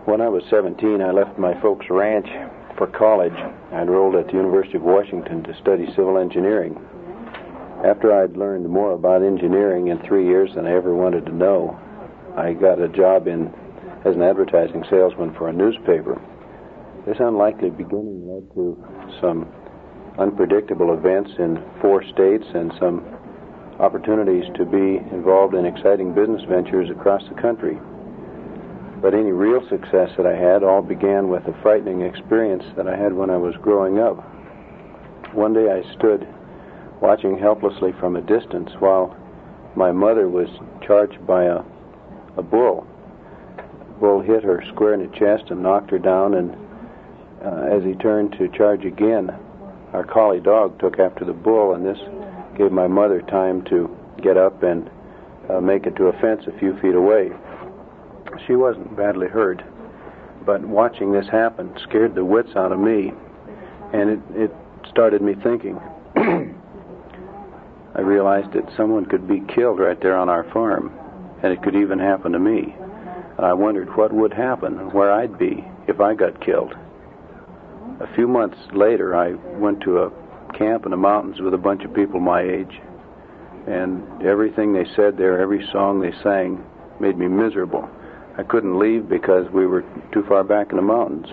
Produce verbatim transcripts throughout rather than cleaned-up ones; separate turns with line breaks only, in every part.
When I was seventeen, I left my folks' ranch for college. I enrolled at the University of Washington to study civil engineering. After I'd learned more about engineering in three years than I ever wanted to know, I got a job in as an advertising salesman for a newspaper. This unlikely beginning led to some unpredictable events in four states and some opportunities to be involved in exciting business ventures across the country. But any real success that I had all began with a frightening experience that I had when I was growing up. One day I stood watching helplessly from a distance while my mother was charged by a, a bull. The bull hit her square in the chest and knocked her down, and uh, as he turned to charge again, our collie dog took after the bull, and this gave my mother time to get up and uh, make it to a fence a few feet away. She wasn't badly hurt, but watching this happen scared the wits out of me, and it, it started me thinking. I realized that someone could be killed right there on our farm, and it could even happen to me. And I wondered what would happen, where I'd be if I got killed. A few months later, I went to a camp in the mountains with a bunch of people my age, and everything they said there, every song they sang, made me miserable. I couldn't leave because we were too far back in the mountains.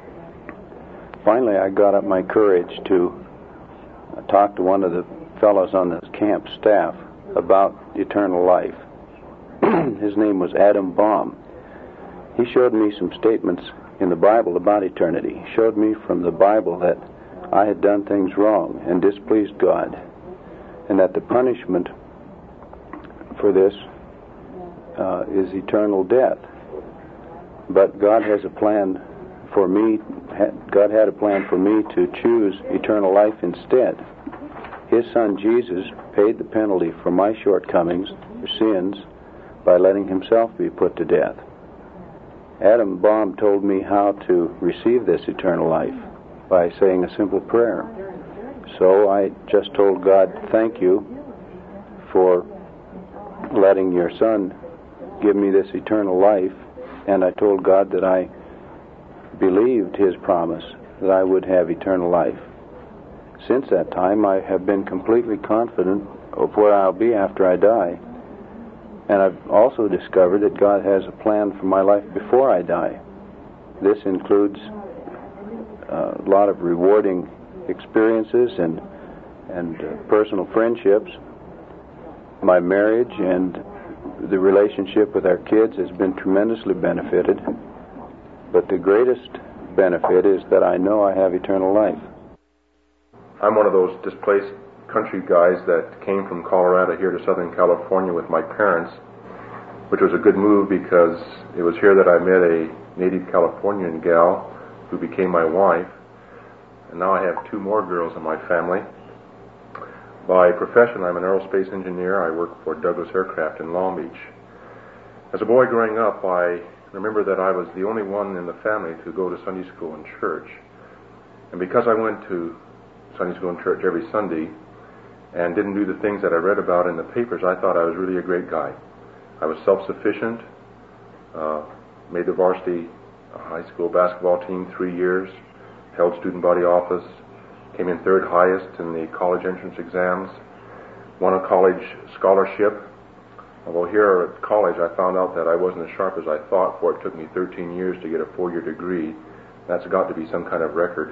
Finally, I got up my courage to talk to one of the fellows on the camp staff about eternal life. His name was Adam Baum. He showed me some statements in the Bible about eternity. He showed me from the Bible that I had done things wrong and displeased God, and that the punishment for this uh, is eternal death. But God has a plan for me, God had a plan for me to choose eternal life instead. His son Jesus paid the penalty for my shortcomings, for sins, by letting himself be put to death. Adam Baum told me how to receive this eternal life by saying a simple prayer. So I just told God, thank you for letting your son give me this eternal life, and I told God that I believed his promise that I would have eternal life. Since that time, I have been completely confident of where I'll be after I die. And I've also discovered that God has a plan for my life before I die. This includes a lot of rewarding experiences and, and uh, personal friendships. My marriage and the relationship with our kids has been tremendously benefited. But the greatest benefit is that I know I have eternal life.
I'm one of those displaced country guys that came from Colorado here to Southern California with my parents, which was a good move because it was here that I met a native Californian gal who became my wife. And now I have two more girls in my family. By profession, I'm an aerospace engineer. I work for Douglas Aircraft in Long Beach. As a boy growing up, I remember that I was the only one in the family to go to Sunday school and church. And because I went to Sunday school and church every Sunday and didn't do the things that I read about in the papers, I thought I was really a great guy. I was self-sufficient, uh, made the varsity high school basketball team three years, held student body office, came in third highest in the college entrance exams, won a college scholarship. Although here at college I found out that I wasn't as sharp as I thought, for it took me thirteen years to get a four-year degree. That's got to be some kind of record.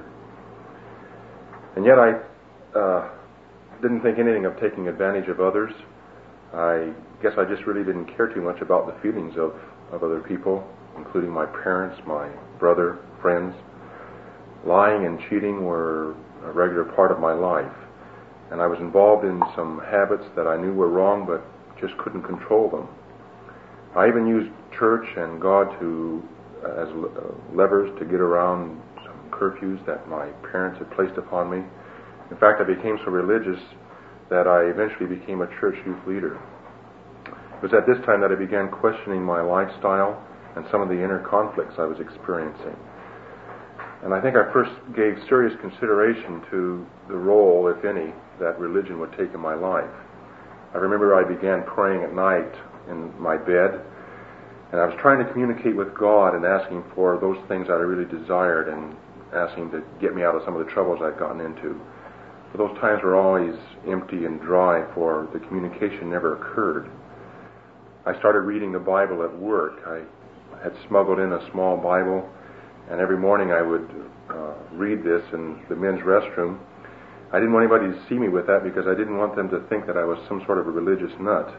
And yet I uh, didn't think anything of taking advantage of others. I guess I just really didn't care too much about the feelings of, of other people, including my parents, my brother, friends. Lying and cheating were a regular part of my life. And I was involved in some habits that I knew were wrong, but just couldn't control them. I even used church and God to uh, as uh, levers to get around curfews that my parents had placed upon me. In fact, I became so religious that I eventually became a church youth leader. It was at this time that I began questioning my lifestyle and some of the inner conflicts I was experiencing. And I think I first gave serious consideration to the role, if any, that religion would take in my life. I remember I began praying at night in my bed, And I was trying to communicate with God and asking for those things that I really desired and asking to get me out of some of the troubles I'd gotten into. But those times were always empty and dry, for the communication never occurred. I started reading the Bible at work. I had smuggled in a small Bible, and every morning I would uh, read this in the men's restroom. I didn't want anybody to see me with that because I didn't want them to think that I was some sort of a religious nut.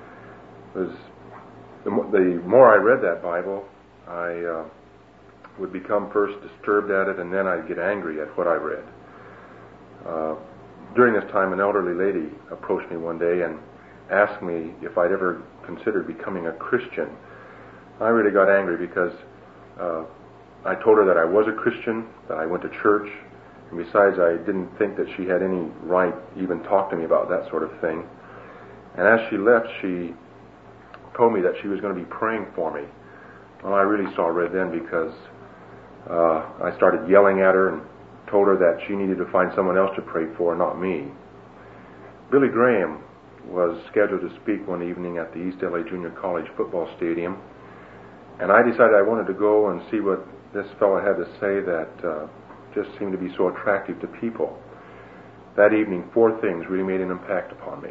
It was, the, the more I read that Bible, I uh, would become first disturbed at it, and then I'd get angry at what I read. Uh, during this time, an elderly lady approached me one day and asked me if I'd ever considered becoming a Christian. I really got angry because uh, I told her that I was a Christian, that I went to church, and besides, I didn't think that she had any right to even talk to me about that sort of thing. And as she left, she told me that she was going to be praying for me. Well, I really saw red then because uh, I started yelling at her and told her that she needed to find someone else to pray for, not me. Billy Graham was scheduled to speak one evening at the East L A Junior College football stadium, and I decided I wanted to go and see what this fellow had to say that uh, just seemed to be so attractive to people. That evening, four things really made an impact upon me.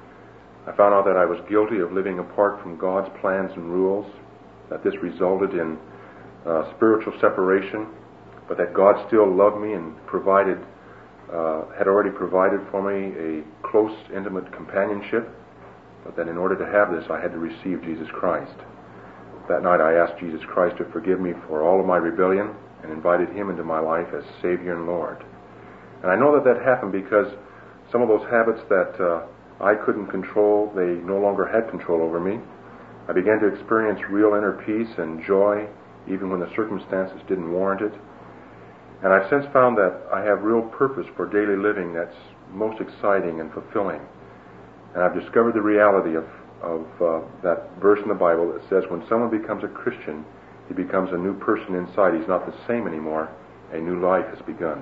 I found out that I was guilty of living apart from God's plans and rules, that this resulted in uh, spiritual separation, but that God still loved me and provided, uh, had already provided for me a close, intimate companionship, but that in order to have this, I had to receive Jesus Christ. That night I asked Jesus Christ to forgive me for all of my rebellion and invited Him into my life as Savior and Lord. And I know that that happened because some of those habits that uh, I couldn't control, they no longer had control over me. I began to experience real inner peace and joy, even when the circumstances didn't warrant it. And I've since found that I have real purpose for daily living that's most exciting and fulfilling. And I've discovered the reality of, of uh, that verse in the Bible that says when someone becomes a Christian, he becomes a new person inside. He's not the same anymore. A new life has begun.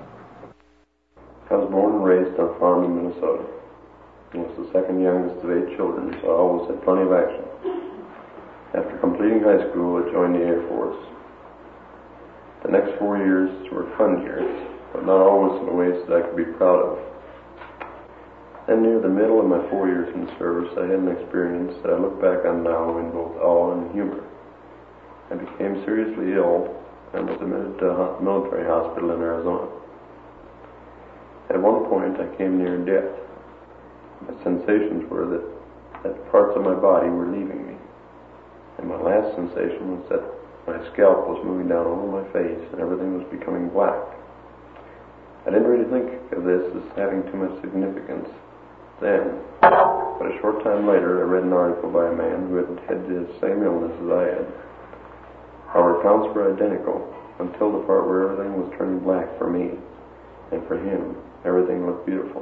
I was born and raised on a farm in Minnesota. I was the second youngest of eight children, so I always had plenty of action. After completing high school, I joined the Air Force. The next four years were fun years, but not always in ways that I could be proud of. Then near the middle of my four years in the service, I had an experience that I look back on now in both awe and humor. I became seriously ill and was admitted to a military hospital in Arizona. At one point, I came near death. My sensations were that, that parts of my body were leaving me. And my last sensation was that my scalp was moving down over my face and everything was becoming black. I didn't really think of this as having too much significance then, but a short time later I read an article by a man who had had the same illness as I had. Our accounts were identical until the part where everything was turning black for me, and for him everything looked beautiful.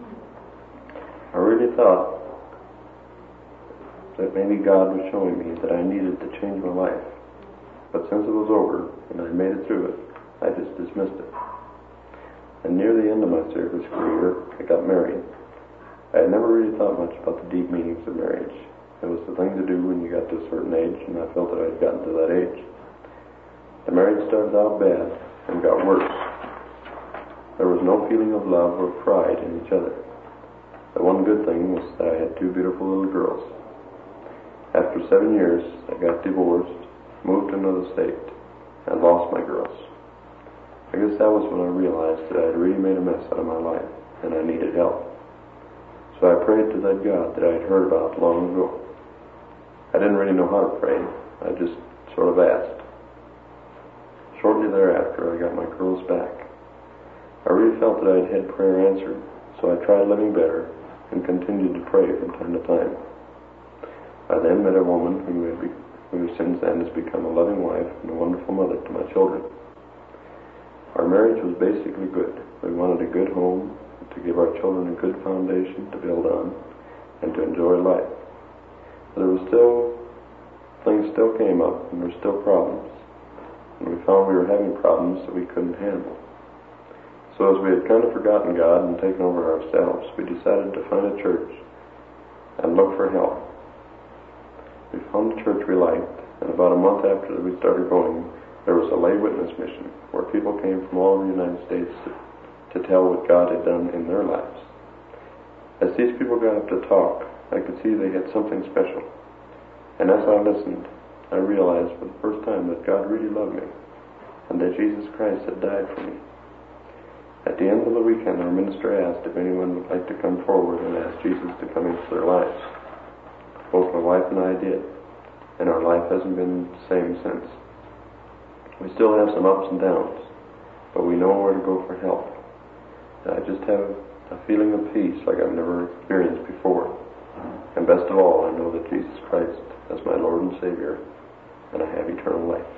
I really thought that maybe God was showing me that I needed to change my life. But since it was over, and I made it through it, I just dismissed it. And near the end of my service career, I got married. I had never really thought much about the deep meanings of marriage. It was the thing to do when you got to a certain age, and I felt that I had gotten to that age. The marriage started out bad, and got worse. There was no feeling of love or pride in each other. The one good thing was that I had two beautiful little girls. After seven years, I got divorced, moved to another state, and lost my girls. I guess that was when I realized that I had really made a mess out of my life, and I needed help. So I prayed to that God that I had heard about long ago. I didn't really know how to pray. I just sort of asked. Shortly thereafter, I got my girls back. I really felt that I had had prayer answered, so I tried living better and continued to pray from time to time. I then met a woman who, had be, who since then has become a loving wife and a wonderful mother to my children. Our marriage was basically good. We wanted a good home, to give our children a good foundation to build on, and to enjoy life. But there was still, things still came up, and there were still problems. And we found we were having problems that we couldn't handle. So as we had kind of forgotten God and taken over ourselves, we decided to find a church and look for help. We found a church we liked, And about a month after we started going, there was a lay witness mission where people came from all over the United States to, to tell what God had done in their lives. As these people got up to talk, I could see they had something special. And as I listened, I realized for the first time that God really loved me and that Jesus Christ had died for me. At the end of the weekend, our minister asked if anyone would like to come forward and ask Jesus to come into their lives. Both my wife and I did, and our life hasn't been the same since. We still have some ups and downs, but we know where to go for help. And I just have a feeling of peace like I've never experienced before. And best of all, I know that Jesus Christ is my Lord and Savior, and I have eternal life.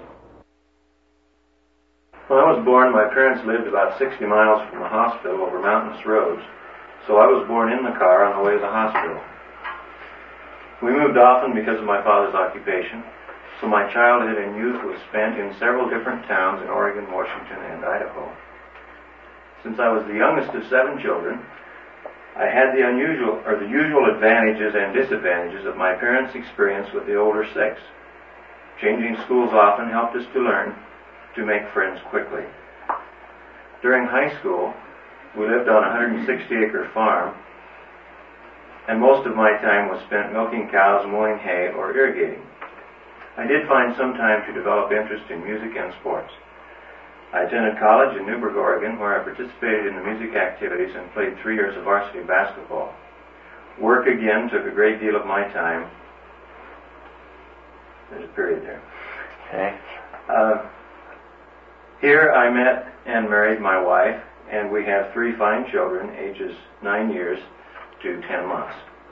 When I was born, my parents lived about sixty miles from the hospital over mountainous roads, so I was born in the car on the way to the hospital. We moved often because of my father's occupation, so my childhood and youth was spent in several different towns in Oregon, Washington, and Idaho. Since I was the youngest of seven children, I had the unusual or the usual advantages and disadvantages of my parents' experience with the older six. Changing schools often helped us to learn to make friends quickly. During high school, we lived on a one hundred sixty acre farm, and most of my time was spent milking cows, mowing hay, or irrigating. I did find some time to develop interest in music and sports. I attended college in Newberg, Oregon, where I participated in the music activities and played three years of varsity basketball. Work again took a great deal of my time. There's a period there. Okay. Uh, here I met and married my wife, and we have three fine children, ages nine years to ten months.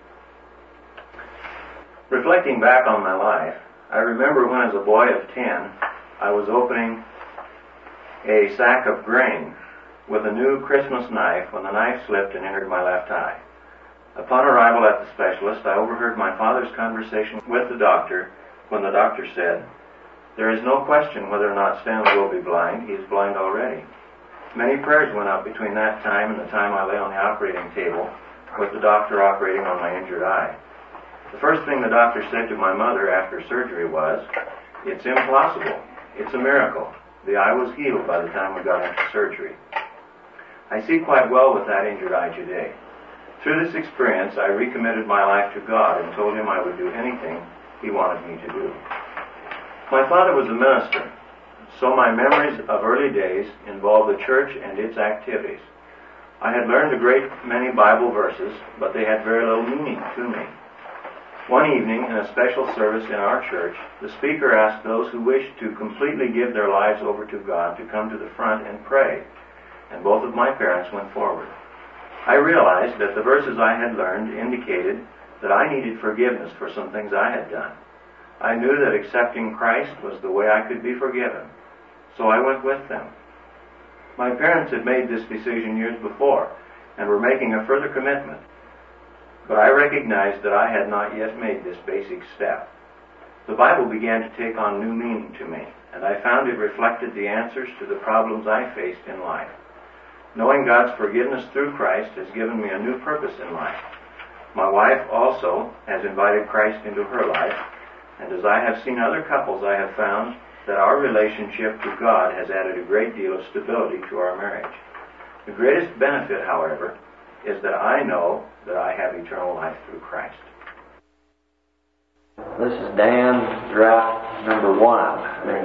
Reflecting back on my life, I remember when as a boy of ten, I was opening a sack of grain with a new Christmas knife when the knife slipped and entered my left eye. Upon arrival at the specialist, I overheard my father's conversation with the doctor when the doctor said, "There is no question whether or not Stanley will be blind. He is blind already." Many prayers went up between that time and the time I lay on the operating table with the doctor operating on my injured eye. The first thing the doctor said to my mother after surgery was, "It's impossible. It's a miracle. The eye was healed by the time we got into surgery." I see quite well with that injured eye today. Through this experience, I recommitted my life to God and told Him I would do anything He wanted me to do. My father was a minister, so my memories of early days involved the church and its activities. I had learned a great many Bible verses, but they had very little meaning to me. One evening, in a special service in our church, the speaker asked those who wished to completely give their lives over to God to come to the front and pray, and both of my parents went forward. I realized that the verses I had learned indicated that I needed forgiveness for some things I had done. I knew that accepting Christ was the way I could be forgiven, so I went with them. My parents had made this decision years before and were making a further commitment, but I recognized that I had not yet made this basic step. The Bible began to take on new meaning to me, and I found it reflected the answers to the problems I faced in life. Knowing God's forgiveness through Christ has given me a new purpose in life. My wife also has invited Christ into her life, and as I have seen other couples, I have found that our relationship to God has added a great deal of stability to our marriage. The greatest benefit, however, is that I know that I have eternal life through Christ.
This is Dan, draft number one.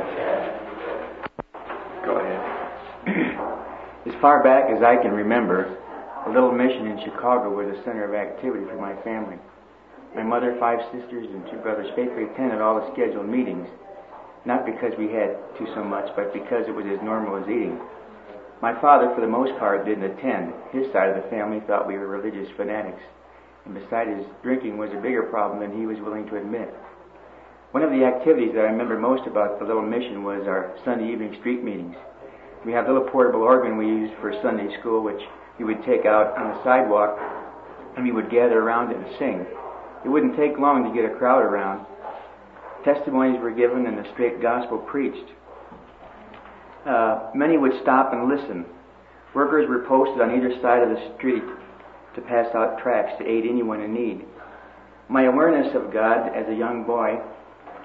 Go ahead.
As far back as I can remember, a little mission in Chicago was a center of activity for my family. My mother, five sisters, and two brothers faithfully attended all the scheduled meetings, not because we had to so much, but because it was as normal as eating. My father, for the most part, didn't attend. His side of the family thought we were religious fanatics, and besides, his drinking was a bigger problem than he was willing to admit. One of the activities that I remember most about the little mission was our Sunday evening street meetings. We had a little portable organ we used for Sunday school, which we would take out on the sidewalk, and we would gather around it and sing. It wouldn't take long to get a crowd around. Testimonies were given and the straight gospel preached. Uh, many would stop and listen. Workers were posted on either side of the street to pass out tracts to aid anyone in need. My awareness of God as a young boy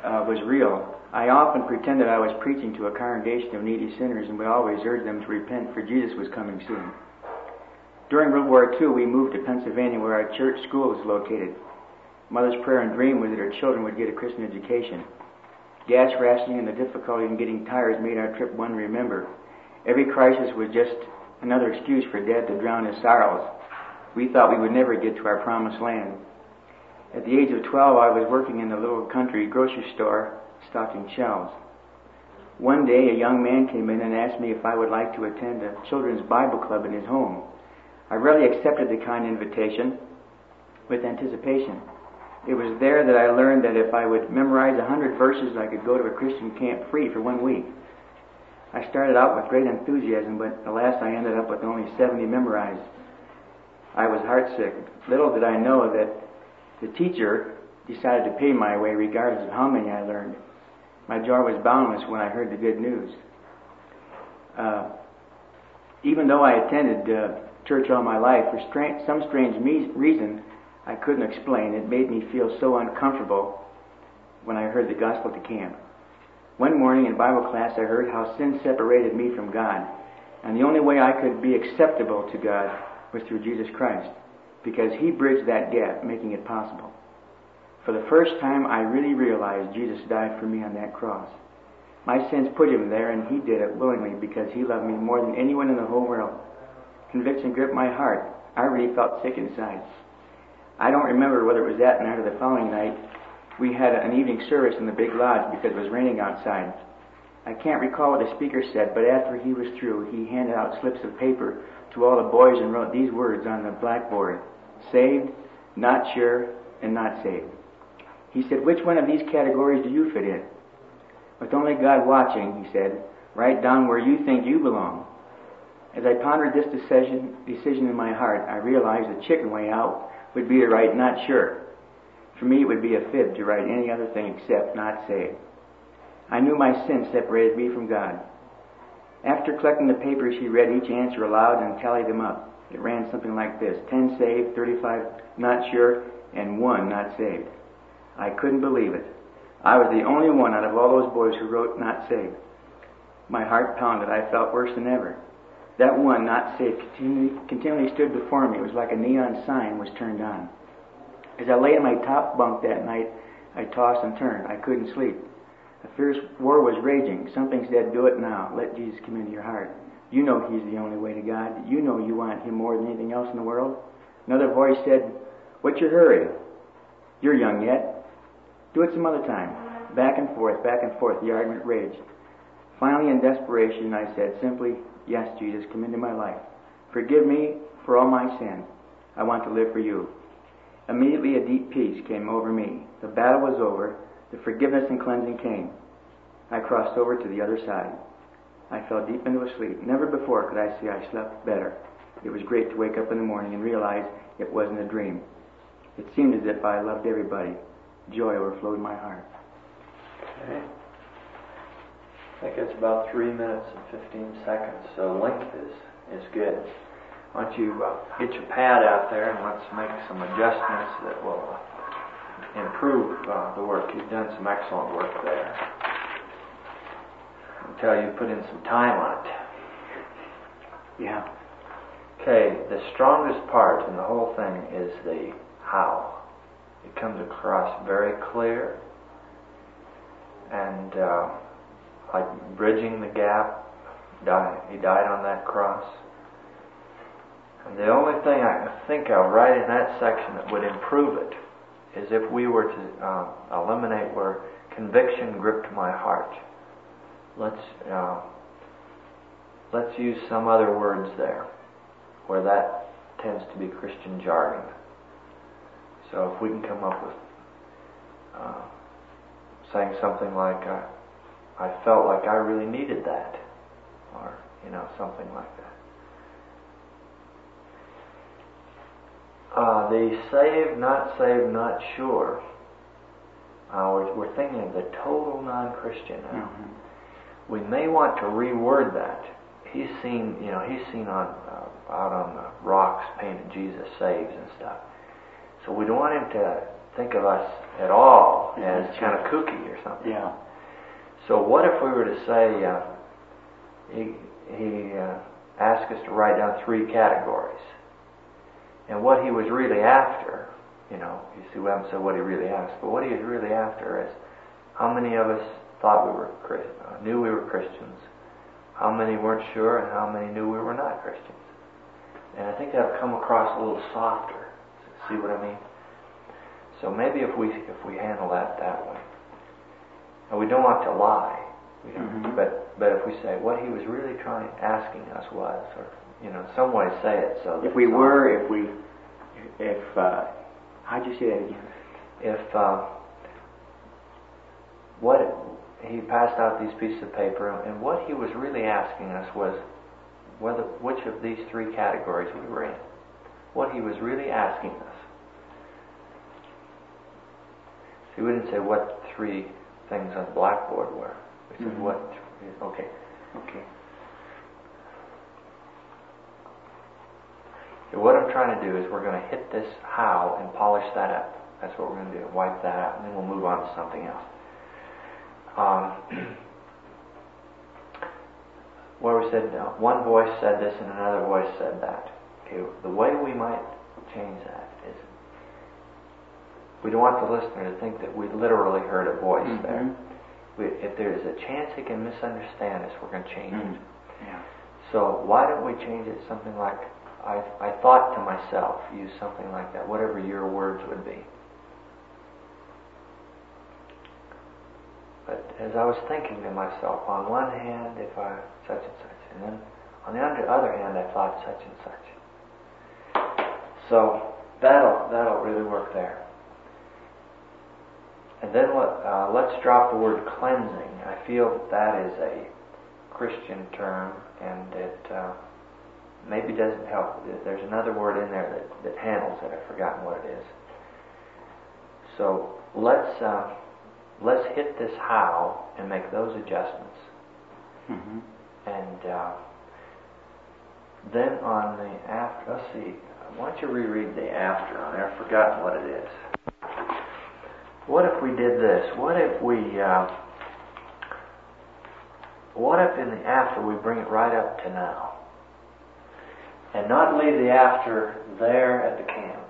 uh, was real. I often pretended I was preaching to a congregation of needy sinners and would always urge them to repent, for Jesus was coming soon. During World War Two, we moved to Pennsylvania, where our church school was located. Mother's prayer and dream was that her children would get a Christian education. Gas rationing and the difficulty in getting tires made our trip one to remember. Every crisis was just another excuse for Dad to drown his sorrows. We thought we would never get to our promised land. At the age of twelve, I was working in a little country grocery store stocking shelves. One day, a young man came in and asked me if I would like to attend a children's Bible club in his home. I readily accepted the kind invitation with anticipation. It was there that I learned that if I would memorize a hundred verses, I could go to a Christian camp free for one week. I started out with great enthusiasm, but alas, I ended up with only seventy memorized. I was heartsick. Little did I know that the teacher decided to pay my way regardless of how many I learned. My joy was boundless when I heard the good news. Uh, even though I attended uh, church all my life, for stra- some strange me- reason I couldn't explain, it made me feel so uncomfortable when I heard the gospel at the camp. One morning in Bible class, I heard how sin separated me from God, and the only way I could be acceptable to God was through Jesus Christ, because He bridged that gap, making it possible. For the first time, I really realized Jesus died for me on that cross. My sins put Him there, and He did it willingly because He loved me more than anyone in the whole world. Conviction gripped my heart. I really felt sick inside. I don't remember whether it was that night or the following night. We had an evening service in the big lodge because it was raining outside. I can't recall what the speaker said, but after he was through, he handed out slips of paper to all the boys and wrote these words on the blackboard: saved, not sure, and not saved. He said, which one of these categories do you fit in? With only God watching, he said, write down where you think you belong. As I pondered this decision, decision in my heart, I realized the chicken way out would be to write not sure. For me, it would be a fib to write any other thing except not saved. I knew my sin separated me from God. After collecting the papers, he read each answer aloud and tallied them up. It ran something like this: ten saved, thirty-five not sure, and one not saved. I couldn't believe it. I was the only one out of all those boys who wrote not saved. My heart pounded. I felt worse than ever. That one not saved continually, continually stood before me. It was like a neon sign was turned on. As I lay in my top bunk that night, I tossed and turned. I couldn't sleep. A fierce war was raging. Something said, do it now. Let Jesus come into your heart. You know He's the only way to God. You know you want Him more than anything else in the world. Another voice said, what's your hurry? You're young yet. Do it some other time. Back and forth, back and forth, the argument raged. Finally, in desperation, I said simply, yes, Jesus, come into my life. Forgive me for all my sin. I want to live for You. Immediately a deep peace came over me. The battle was over. The forgiveness and cleansing came. I crossed over to the other side. I fell deep into a sleep. Never before could I say I slept better. It was great to wake up in the morning and realize it wasn't a dream. It seemed as if I loved everybody. Joy overflowed my heart.
Okay. I think it's about three minutes and fifteen seconds, so length is, is good. Why don't you uh, get your pad out there and let's make some adjustments that will improve uh, the work. You've done some excellent work there. I can tell you put in some time on it.
Yeah.
Okay, the strongest part in the whole thing is the how. It comes across very clear and uh, like bridging the gap. Die, he died on that cross. And the only thing I can think of right in that section that would improve it is if we were to uh, eliminate where conviction gripped my heart. Let's uh, let's use some other words there where that tends to be Christian jargon. So if we can come up with uh, saying something like, uh, I felt like I really needed that, or, you know, something like that. Uh, the saved, not saved, not sure. Uh, we're, we're thinking of the total non-Christian now. Mm-hmm. We may want to reword that. He's seen, you know, he's seen on uh, out on the rocks painted Jesus saves and stuff. So we don't want him to think of us at all as kind of kooky or something.
Yeah.
So what if we were to say, uh, he, he uh, asked us to write down three categories. And what he was really after, you know, you see, we haven't said what he really asked, but what he was really after is how many of us thought we were uh, knew we were Christians, how many weren't sure, and how many knew we were not Christians. And I think that would come across a little softer. See what I mean? So maybe if we if we handle that that way, and we don't want to lie, we don't, mm-hmm. but but if we say what he was really trying asking us was, or you know, some way to say it so that
if we were, if we, if uh, how'd you say that again?
If uh, what it, he passed out these pieces of paper, and what he was really asking us was whether which of these three categories we were in. What he was really asking us. See, we didn't say what three things on the blackboard were. We said mm-hmm. what. Okay.
Okay.
So what I'm trying to do is we're going to hit this how and polish that up. That's what we're going to do. Wipe that out, and then we'll move on to something else. Um, where we said uh, one voice said this and another voice said that. Okay, the way we might change that is we don't want the listener to think that we literally heard a voice mm-hmm. there. We, if there is a chance he can misunderstand us, we're going to change
mm-hmm.
it.
Yeah.
So why don't we change it something like, I, I thought to myself, use something like that, whatever your words would be. But as I was thinking to myself, on one hand, if I such and such, and then on the other hand, I thought such and such. So that'll that'll really work there. And then let, uh, let's drop the word cleansing. I feel that that is a Christian term, and it uh, maybe doesn't help. There's another word in there that, that handles it. I've forgotten what it is. So let's uh, let's hit this how and make those adjustments.
Mm-hmm.
And uh, then on the after, let's see, why don't you reread the after on there? I've forgotten what it is. What if we did this? What if we, uh, what if in the after we bring it right up to now? And not leave the after there at the camp.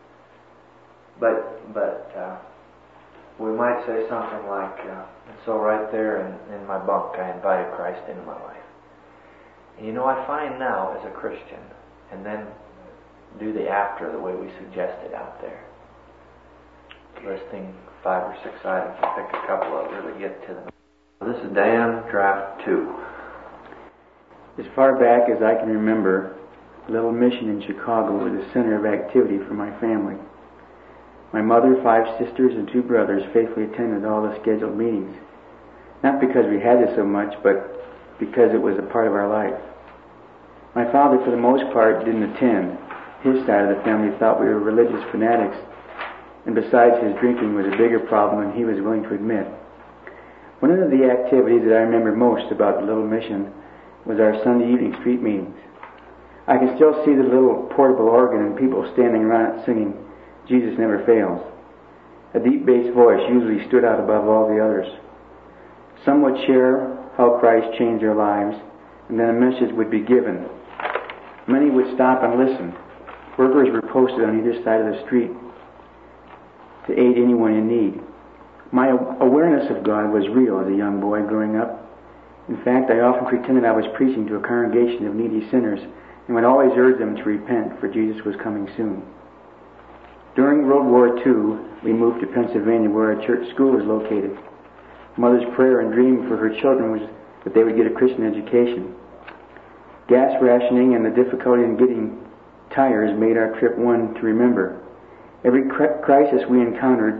But, but, uh, we might say something like, uh, and so right there in, in my bunk I invited Christ into my life. And you know, I find now as a Christian, and then do the after the way we suggested out there. Listing five or six items, I'll pick a couple of really get to them. This is Dan, draft two.
As far back as I can remember, Little Mission in Chicago was the center of activity for my family. My mother, five sisters, and two brothers faithfully attended all the scheduled meetings. Not because we had to so much, but because it was a part of our life. My father, for the most part, didn't attend. His side of the family thought we were religious fanatics, and besides, his drinking was a bigger problem than he was willing to admit. One of the activities that I remember most about the Little Mission was our Sunday evening street meetings. I can still see the little portable organ and people standing around it singing, Jesus Never Fails. A deep bass voice usually stood out above all the others. Some would share how Christ changed their lives, and then a message would be given. Many would stop and listen. Workers were posted on either side of the street to aid anyone in need. My awareness of God was real as a young boy growing up. In fact, I often pretended I was preaching to a congregation of needy sinners and would always urge them to repent, for Jesus was coming soon. During World War Two, we moved to Pennsylvania, where a church school is located. Mother's prayer and dream for her children was that they would get a Christian education. Gas rationing and the difficulty in getting tires made our trip one to remember. Every crisis we encountered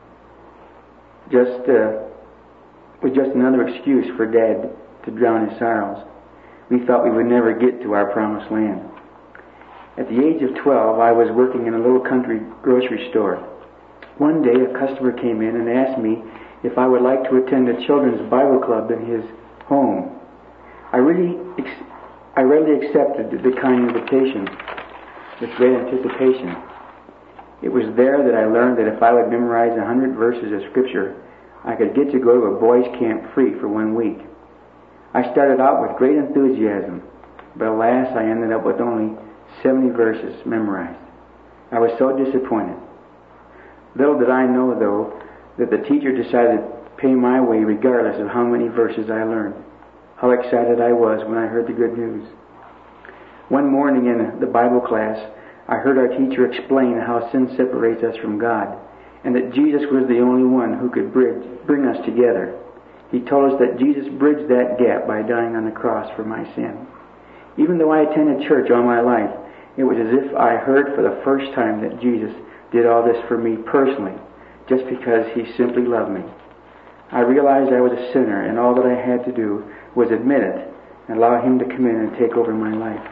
just uh, was just another excuse for Dad to drown his sorrows. We thought we would never get to our promised land. At the age of twelve, I was working in a little country grocery store. One day, a customer came in and asked me if I would like to attend a children's Bible club in his home. I really, ex- I readily accepted the kind invitation with great anticipation. It was there that I learned that if I would memorize a hundred verses of Scripture, I could get to go to a boys' camp free for one week. I started out with great enthusiasm, but alas, I ended up with only seventy verses memorized. I was so disappointed. Little did I know, though, that the teacher decided to pay my way regardless of how many verses I learned. How excited I was when I heard the good news. One morning in the Bible class, I heard our teacher explain how sin separates us from God, and that Jesus was the only one who could bridge, bring us together. He told us that Jesus bridged that gap by dying on the cross for my sin. Even though I attended church all my life, it was as if I heard for the first time that Jesus did all this for me personally, just because He simply loved me. I realized I was a sinner, and all that I had to do was admit it and allow Him to come in and take over my life.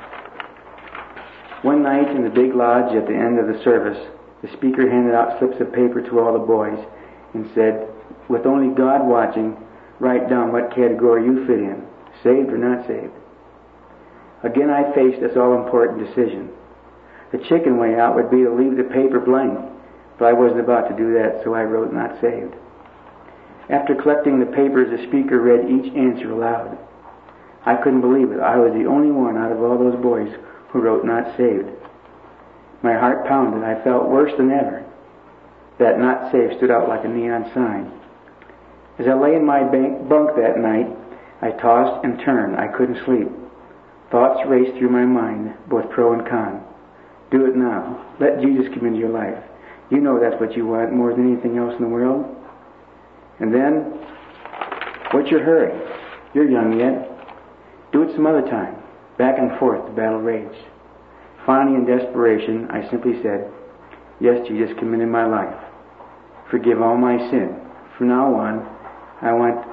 One night in the big lodge at the end of the service, the speaker handed out slips of paper to all the boys and said, "With only God watching, write down what category you fit in, saved or not saved." Again I faced this all-important decision. The chicken way out would be to leave the paper blank, but I wasn't about to do that, so I wrote "not saved." After collecting the papers, the speaker read each answer aloud. I couldn't believe it. I was the only one out of all those boys who wrote "not saved." My heart pounded. I felt worse than ever. That "not saved" stood out like a neon sign. As I lay in my bunk that night, I tossed and turned. I couldn't sleep. Thoughts raced through my mind, both pro and con. Do it now. Let Jesus come into your life. You know that's what you want more than anything else in the world. And then, what's your hurry? You're young yet. Do it some other time. Back and forth, the battle raged. Finally, in desperation, I simply said, "Yes, Jesus, come into my life. Forgive all my sin. From now on, I want,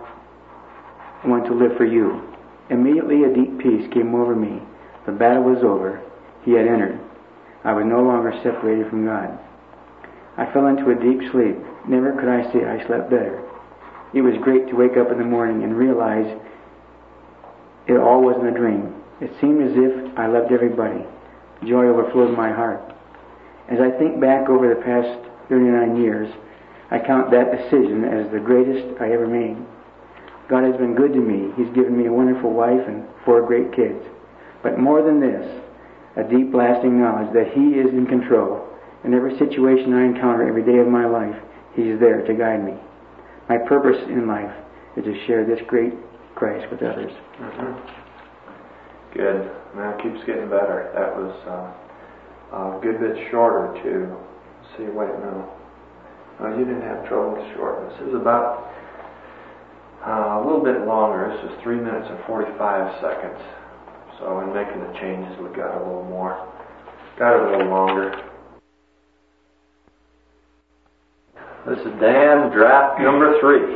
I want to live for you." Immediately, a deep peace came over me. The battle was over. He had entered. I was no longer separated from God. I fell into a deep sleep. Never could I say I slept better. It was great to wake up in the morning and realize it all wasn't a dream. It seemed as if I loved everybody. Joy overflowed my heart. As I think back over the past thirty-nine years, I count that decision as the greatest I ever made. God has been good to me. He's given me a wonderful wife and four great kids. But more than this, a deep, lasting knowledge that He is in control. In every situation I encounter every day of my life, He is there to guide me. My purpose in life is to share this great Christ with others.
Mm-hmm. Good. Now it keeps getting better. That was uh, a good bit shorter too. Let's see, wait, no. No, you didn't have trouble with shortness. It was about uh, a little bit longer. This was three minutes and forty-five seconds. So in making the changes, we got a little more, got it a little longer. This is Dan, draft number three.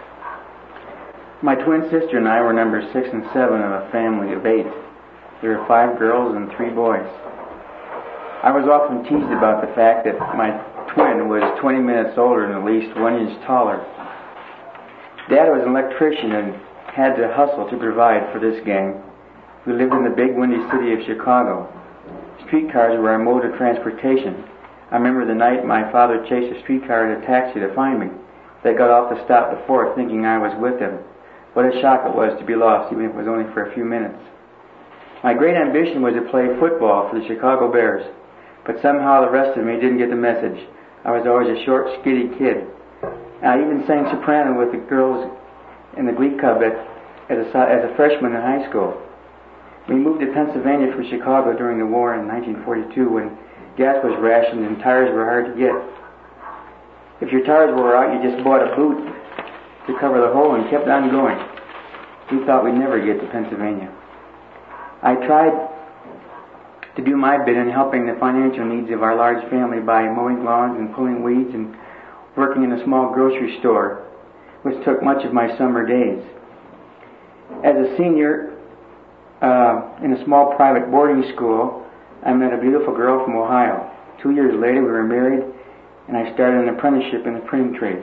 My twin sister and I were number six and seven of a family of eight. There were five girls and three boys. I was often teased about the fact that my twin was twenty minutes older and at least one inch taller. Dad was an electrician and had to hustle to provide for this gang. We lived in the big windy city of Chicago. Streetcars were our mode of transportation. I remember the night my father chased a streetcar in a taxi to find me. They got off the stop before thinking I was with them. What a shock it was to be lost, even if it was only for a few minutes. My great ambition was to play football for the Chicago Bears, but somehow the rest of me didn't get the message. I was always a short, skinny kid. I even sang soprano with the girls in the Glee Club at, as, a, as a freshman in high school. We moved to Pennsylvania from Chicago during the war in nineteen forty-two when gas was rationed and tires were hard to get. If your tires wore out, you just bought a boot to cover the hole and kept on going. We thought we'd never get to Pennsylvania. I tried to do my bit in helping the financial needs of our large family by mowing lawns and pulling weeds and working in a small grocery store, which took much of my summer days. As a senior uh, in a small private boarding school, I met a beautiful girl from Ohio. Two years later, we were married, and I started an apprenticeship in the printing trade.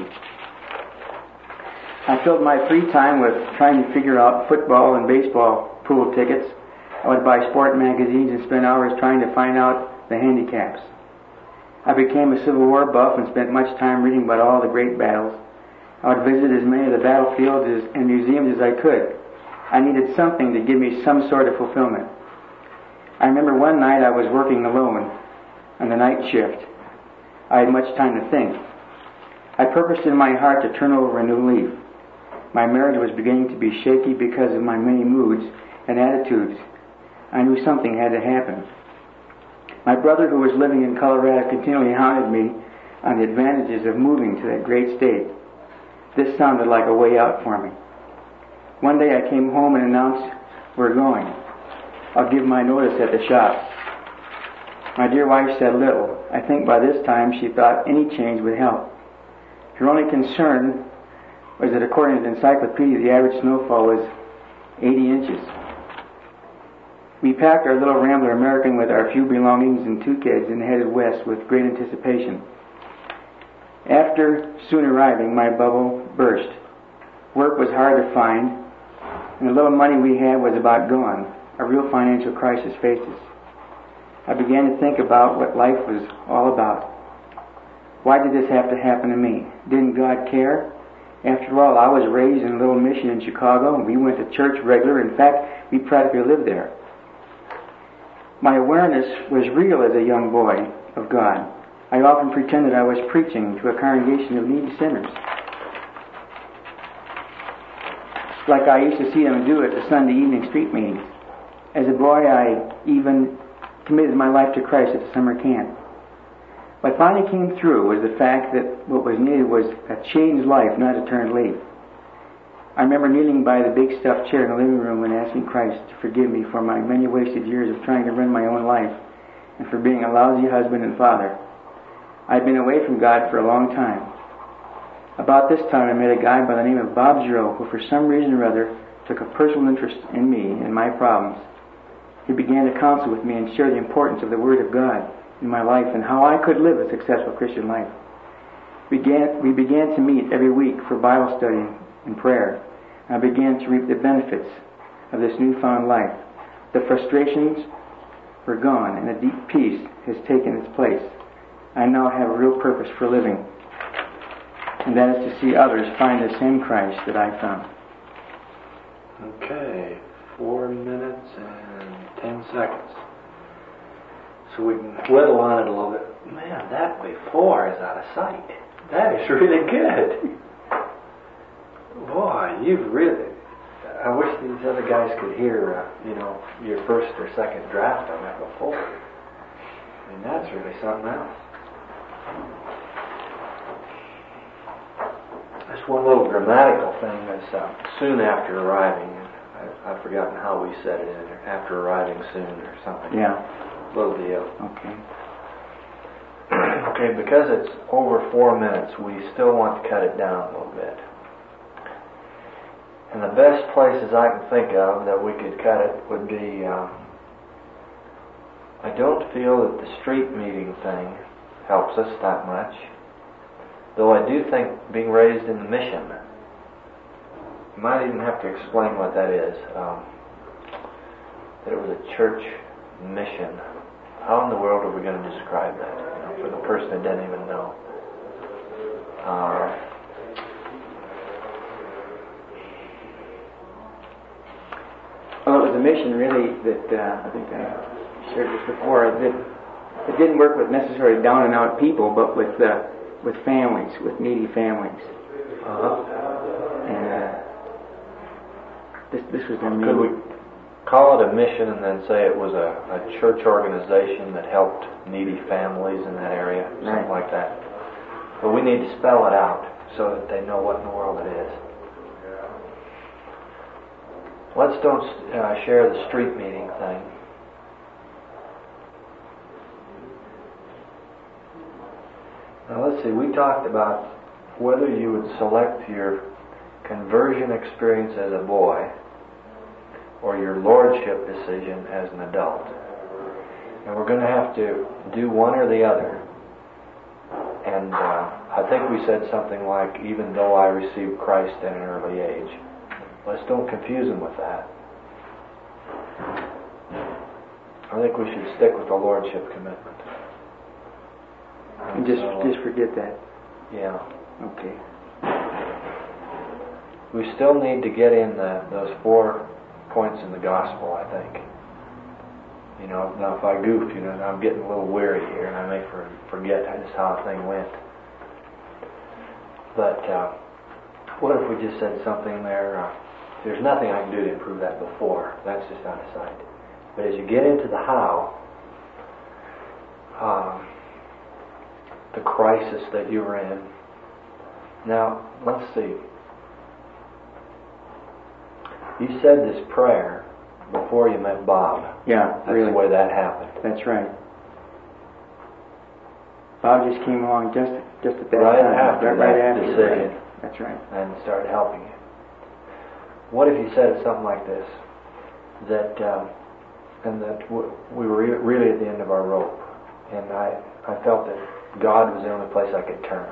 I filled my free time with trying to figure out football and baseball pool tickets. I would buy sport magazines and spend hours trying to find out the handicaps. I became a Civil War buff and spent much time reading about all the great battles. I would visit as many of the battlefields as, and museums as I could. I needed something to give me some sort of fulfillment. I remember one night I was working alone on the night shift. I had much time to think. I purposed in my heart to turn over a new leaf. My marriage was beginning to be shaky because of my many moods and attitudes. I knew something had to happen. My brother, who was living in Colorado, continually hounded me on the advantages of moving to that great state. This sounded like a way out for me. One day I came home and announced, "We're going. I'll give my notice at the shop." My dear wife said little. I think by this time she thought any change would help. Her only concern was that according to the encyclopedia, the average snowfall was eighty inches. We packed our little Rambler American with our few belongings and two kids and headed west with great anticipation. After soon arriving, my bubble burst. Work was hard to find, and the little money we had was about gone. A real financial crisis faced us. I began to think about what life was all about. Why did this have to happen to me? Didn't God care? After all, I was raised in a little mission in Chicago, and we went to church regular. In fact, we practically lived there. My awareness was real as a young boy of God. I often pretended I was preaching to a congregation of needy sinners, like I used to see them do at the Sunday evening street meetings. As a boy, I even committed my life to Christ at the summer camp. What finally came through was the fact that what was needed was a changed life, not a turned leaf. I remember kneeling by the big stuffed chair in the living room and asking Christ to forgive me for my many wasted years of trying to run my own life and for being a lousy husband and father. I'd been away from God for a long time. About this time I met a guy by the name of Bob Giroux, who for some reason or other took a personal interest in me and my problems. He began to counsel with me and share the importance of the Word of God in my life and how I could live a successful Christian life. We began, we began to meet every week for Bible study and prayer. I began to reap the benefits of this newfound life. The frustrations were gone and a deep peace has taken its place. I now have a real purpose for living, and that is to see others find the same Christ that I found.
Okay, four minutes and ten seconds. So we can whittle on it a little bit. Man, that before is out of sight. That is really good. Boy, you've really... I wish these other guys could hear, uh, you know, your first or second draft on that before. I mean, that's really something else. Just one little grammatical thing is uh, soon after arriving. I, I've forgotten how we said it in there. After arriving soon or something.
Yeah.
Little deal.
Okay.
Okay, because it's over four minutes, we still want to cut it down a little bit. And the best places I can think of that we could cut it would be, um, I don't feel that the street meeting thing helps us that much. Though I do think being raised in the mission, you might even have to explain what that is. Um, that it was a church mission. How in the world are we going to describe that, you know, for the person that doesn't even know? Uh,
well, it was a mission really that uh, I think I shared this before. That it didn't work with necessarily down and out people, but with uh, with families, with needy families.
uh-huh.
And uh, this this was their
Could
main.
we call it a mission and then say it was a, a church organization that helped needy families in that area, something
Right.
like that? But we need to spell it out so that they know what in the world it is. Let's don't uh, share the street meeting thing. Now let's see, we talked about whether you would select your conversion experience as a boy or your lordship decision as an adult. And we're going to have to do one or the other. And uh, I think we said something like, even though I received Christ at an early age. Let's don't confuse them with that. I think we should stick with the lordship commitment.
And just
so,
just forget that.
Yeah.
Okay.
We still need to get in the, those four points in the gospel, I think. You know, now if I goof, you know, I'm getting a little weary here, and I may for, forget just how the thing went. But uh, what if we just said something there? Uh, there's nothing I can do to improve that before. That's just out of sight. But as you get into the how, um, the crisis that you were in. Now, let's see. You said this prayer before you met Bob.
Yeah,
That's
really.
the way that happened.
That's right. Bob just came along just just at that
right
time.
After
right, right
that
after
decision.
Right. That's right.
And started helping you. What if you said something like this? That, um, and that w- we were re- really at the end of our rope, and I, I felt that God was the only place I could turn.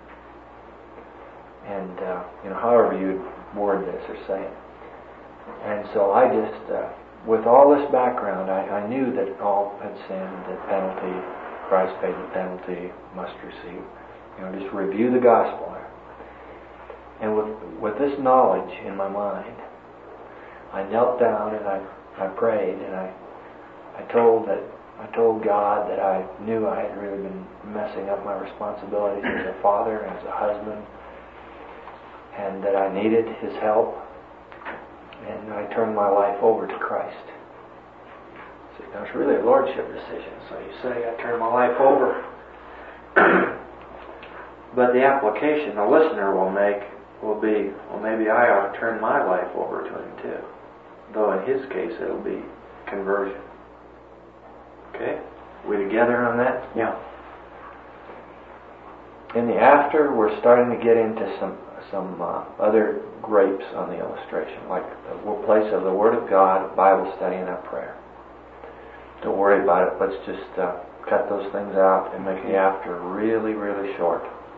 And, uh, you know, however you'd word this or say it. And so I just, uh, with all this background, I, I knew that all had sinned, that penalty, Christ paid the penalty, must receive. You know, just review the gospel there. And with with this knowledge in my mind, I knelt down and I, I prayed and I I told that I told God that I knew I had really been messing up my responsibilities as a father and as a husband, and that I needed His help. And I turned my life over to Christ. See, now it's really a lordship decision. So you say, I turn my life over. But the application the listener will make will be, well, maybe I ought to turn my life over to Him too. Though in his case it'll be conversion. Okay? We together on that?
Yeah.
In the after, we're starting to get into some some uh, other grapes on the illustration, like the place of the Word of God, Bible study, and that prayer. Don't worry about it. Let's just uh, cut those things out and make the after really, really short.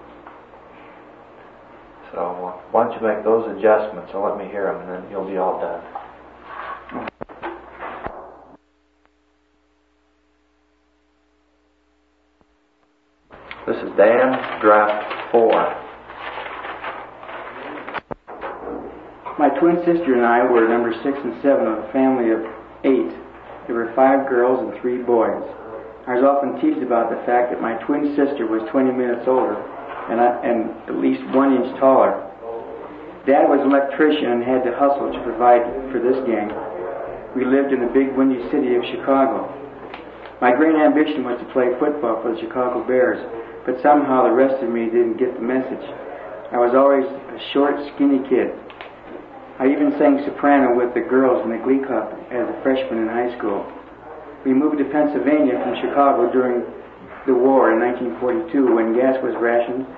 So uh, why don't you make those adjustments and let me hear them, and then you'll be all done. This is Dan, draft four.
My twin sister and I were number six and seven of a family of eight. There were five girls and three boys. I was often teased about the fact that my twin sister was twenty minutes older and, I, and at least one inch taller. Dad was an electrician and had to hustle to provide for this gang. We lived in the big windy city of Chicago. My great ambition was to play football for the Chicago Bears, but somehow the rest of me didn't get the message. I was always a short, skinny kid. I even sang soprano with the girls in the Glee Club as a freshman in high school. We moved to Pennsylvania from Chicago during the war in nineteen forty-two when gas was rationed,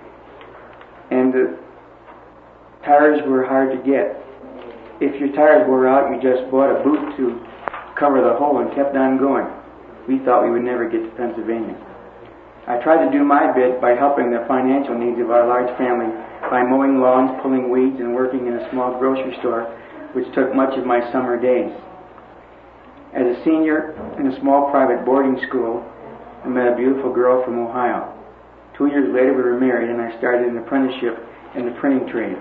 and the tires were hard to get. If your tires wore out, you just bought a boot to cover the hole and kept on going. We thought we would never get to Pennsylvania. I tried to do my bit by helping the financial needs of our large family by mowing lawns, pulling weeds, and working in a small grocery store, which took much of my summer days. As a senior in a small private boarding school, I met a beautiful girl from Ohio. Two years later, we were married, and I started an apprenticeship in the printing trade.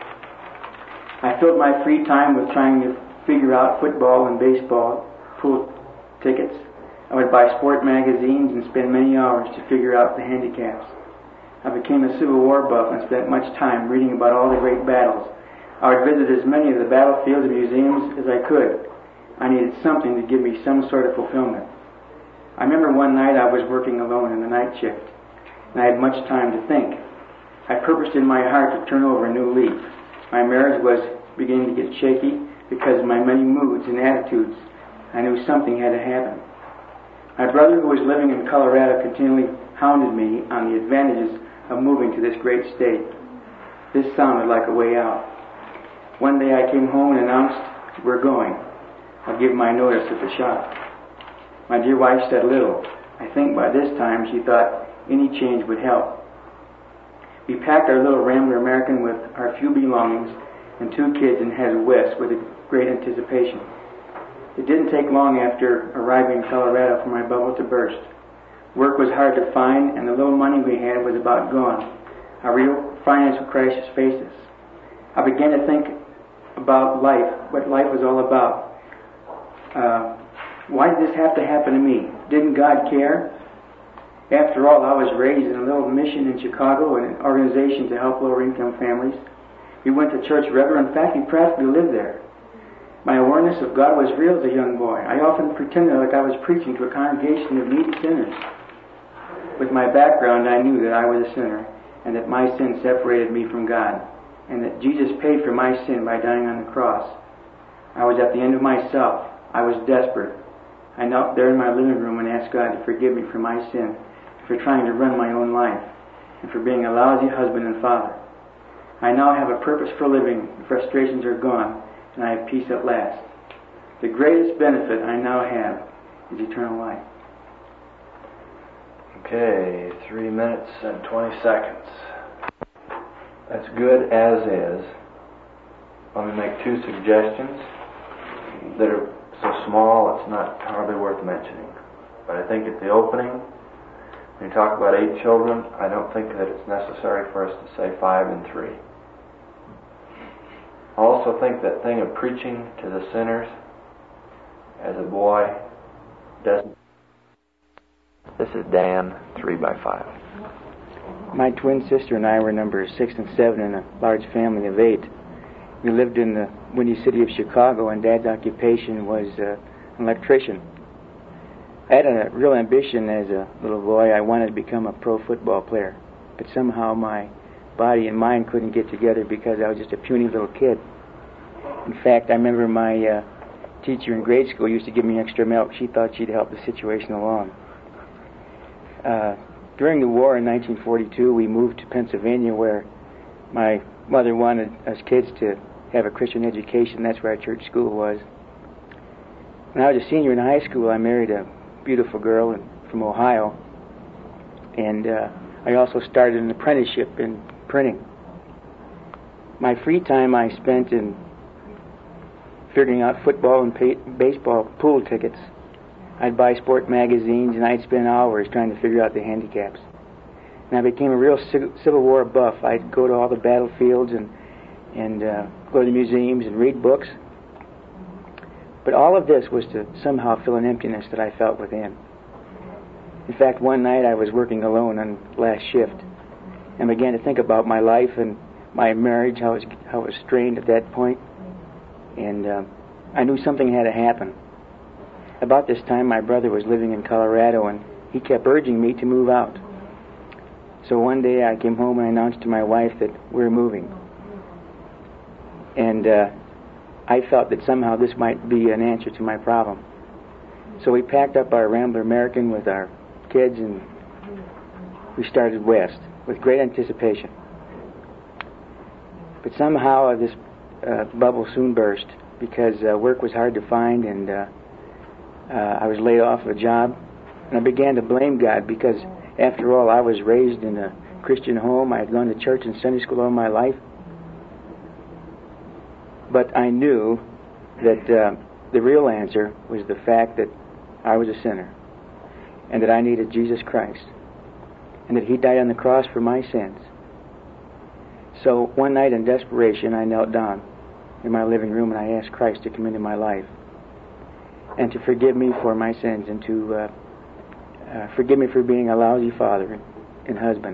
I filled my free time with trying to figure out football and baseball pool tickets. I would buy sport magazines and spend many hours to figure out the handicaps. I became a Civil War buff and spent much time reading about all the great battles. I would visit as many of the battlefields and museums as I could. I needed something to give me some sort of fulfillment. I remember one night I was working alone in the night shift, and I had much time to think. I purposed in my heart to turn over a new leaf. My marriage was beginning to get shaky because of my many moods and attitudes. I knew something had to happen. My brother, who was living in Colorado, continually hounded me on the advantages of moving to this great state. This sounded like a way out. One day I came home and announced, "We're going. I'll give my notice at the shop." My dear wife said little. I think by this time she thought any change would help. We packed our little Rambler American with our few belongings and two kids and headed west with a great anticipation. It didn't take long after arriving in Colorado for my bubble to burst. Work was hard to find, and the little money we had was about gone. A real financial crisis faced us. I began to think about life, what life was all about. Uh, why did this have to happen to me? Didn't God care? After all, I was raised in a little mission in Chicago, an organization to help lower-income families. We went to church regularly. In fact, we practically lived there. My awareness of God was real as a young boy. I often pretended like I was preaching to a congregation of needy sinners. With my background, I knew that I was a sinner and that my sin separated me from God, and that Jesus paid for my sin by dying on the cross. I was at the end of myself. I was desperate. I knelt there in my living room and asked God to forgive me for my sin, for trying to run my own life, and for being a lousy husband and father. I now have a purpose for living. The frustrations are gone, and I have peace at last. The greatest benefit I now have is eternal life.
Okay, three minutes and twenty seconds. That's good as is. Let me make two suggestions that are so small it's not hardly worth mentioning. But I think at the opening, when you talk about eight children, I don't think that it's necessary for us to say five and three. I also think that thing of preaching to the sinners as a boy doesn't. This is Dan, three by five.
My twin sister and I were numbers six and seven in a large family of eight. We lived in the windy city of Chicago, and Dad's occupation was uh, an electrician. I had a real ambition as a little boy. I wanted to become a pro football player, but somehow my body and mind couldn't get together because I was just a puny little kid. In fact, I remember my uh, teacher in grade school used to give me extra milk. She thought she'd help the situation along. Uh, during the war in nineteen forty-two, we moved to Pennsylvania, where my mother wanted us kids to have a Christian education. That's where our church school was. When I was a senior in high school, I married a beautiful girl from Ohio, and uh, I also started an apprenticeship in printing. My free time I spent in figuring out football and pay- baseball pool tickets. I'd buy sport magazines, and I'd spend hours trying to figure out the handicaps. And I became a real Civil War buff. I'd go to all the battlefields and and uh, go to the museums and read books. But all of this was to somehow fill an emptiness that I felt within. In fact, one night I was working alone on last shift and began to think about my life and my marriage, how it was, how it was strained at that point. And uh, I knew something had to happen. About this time, my brother was living in Colorado, and he kept urging me to move out. So one day I came home and I announced to my wife that we're moving. And uh, I felt that somehow this might be an answer to my problem. So we packed up our Rambler American with our kids, and we started west with great anticipation. But somehow this uh, bubble soon burst because uh, work was hard to find, and uh, uh, I was laid off of a job. And I began to blame God because, after all, I was raised in a Christian home. I had gone to church and Sunday school all my life. But I knew that uh, the real answer was the fact that I was a sinner and that I needed Jesus Christ and that He died on the cross for my sins. So one night in desperation, I knelt down in my living room and I asked Christ to come into my life and to forgive me for my sins and to uh, uh, forgive me for being a lousy father and, and husband.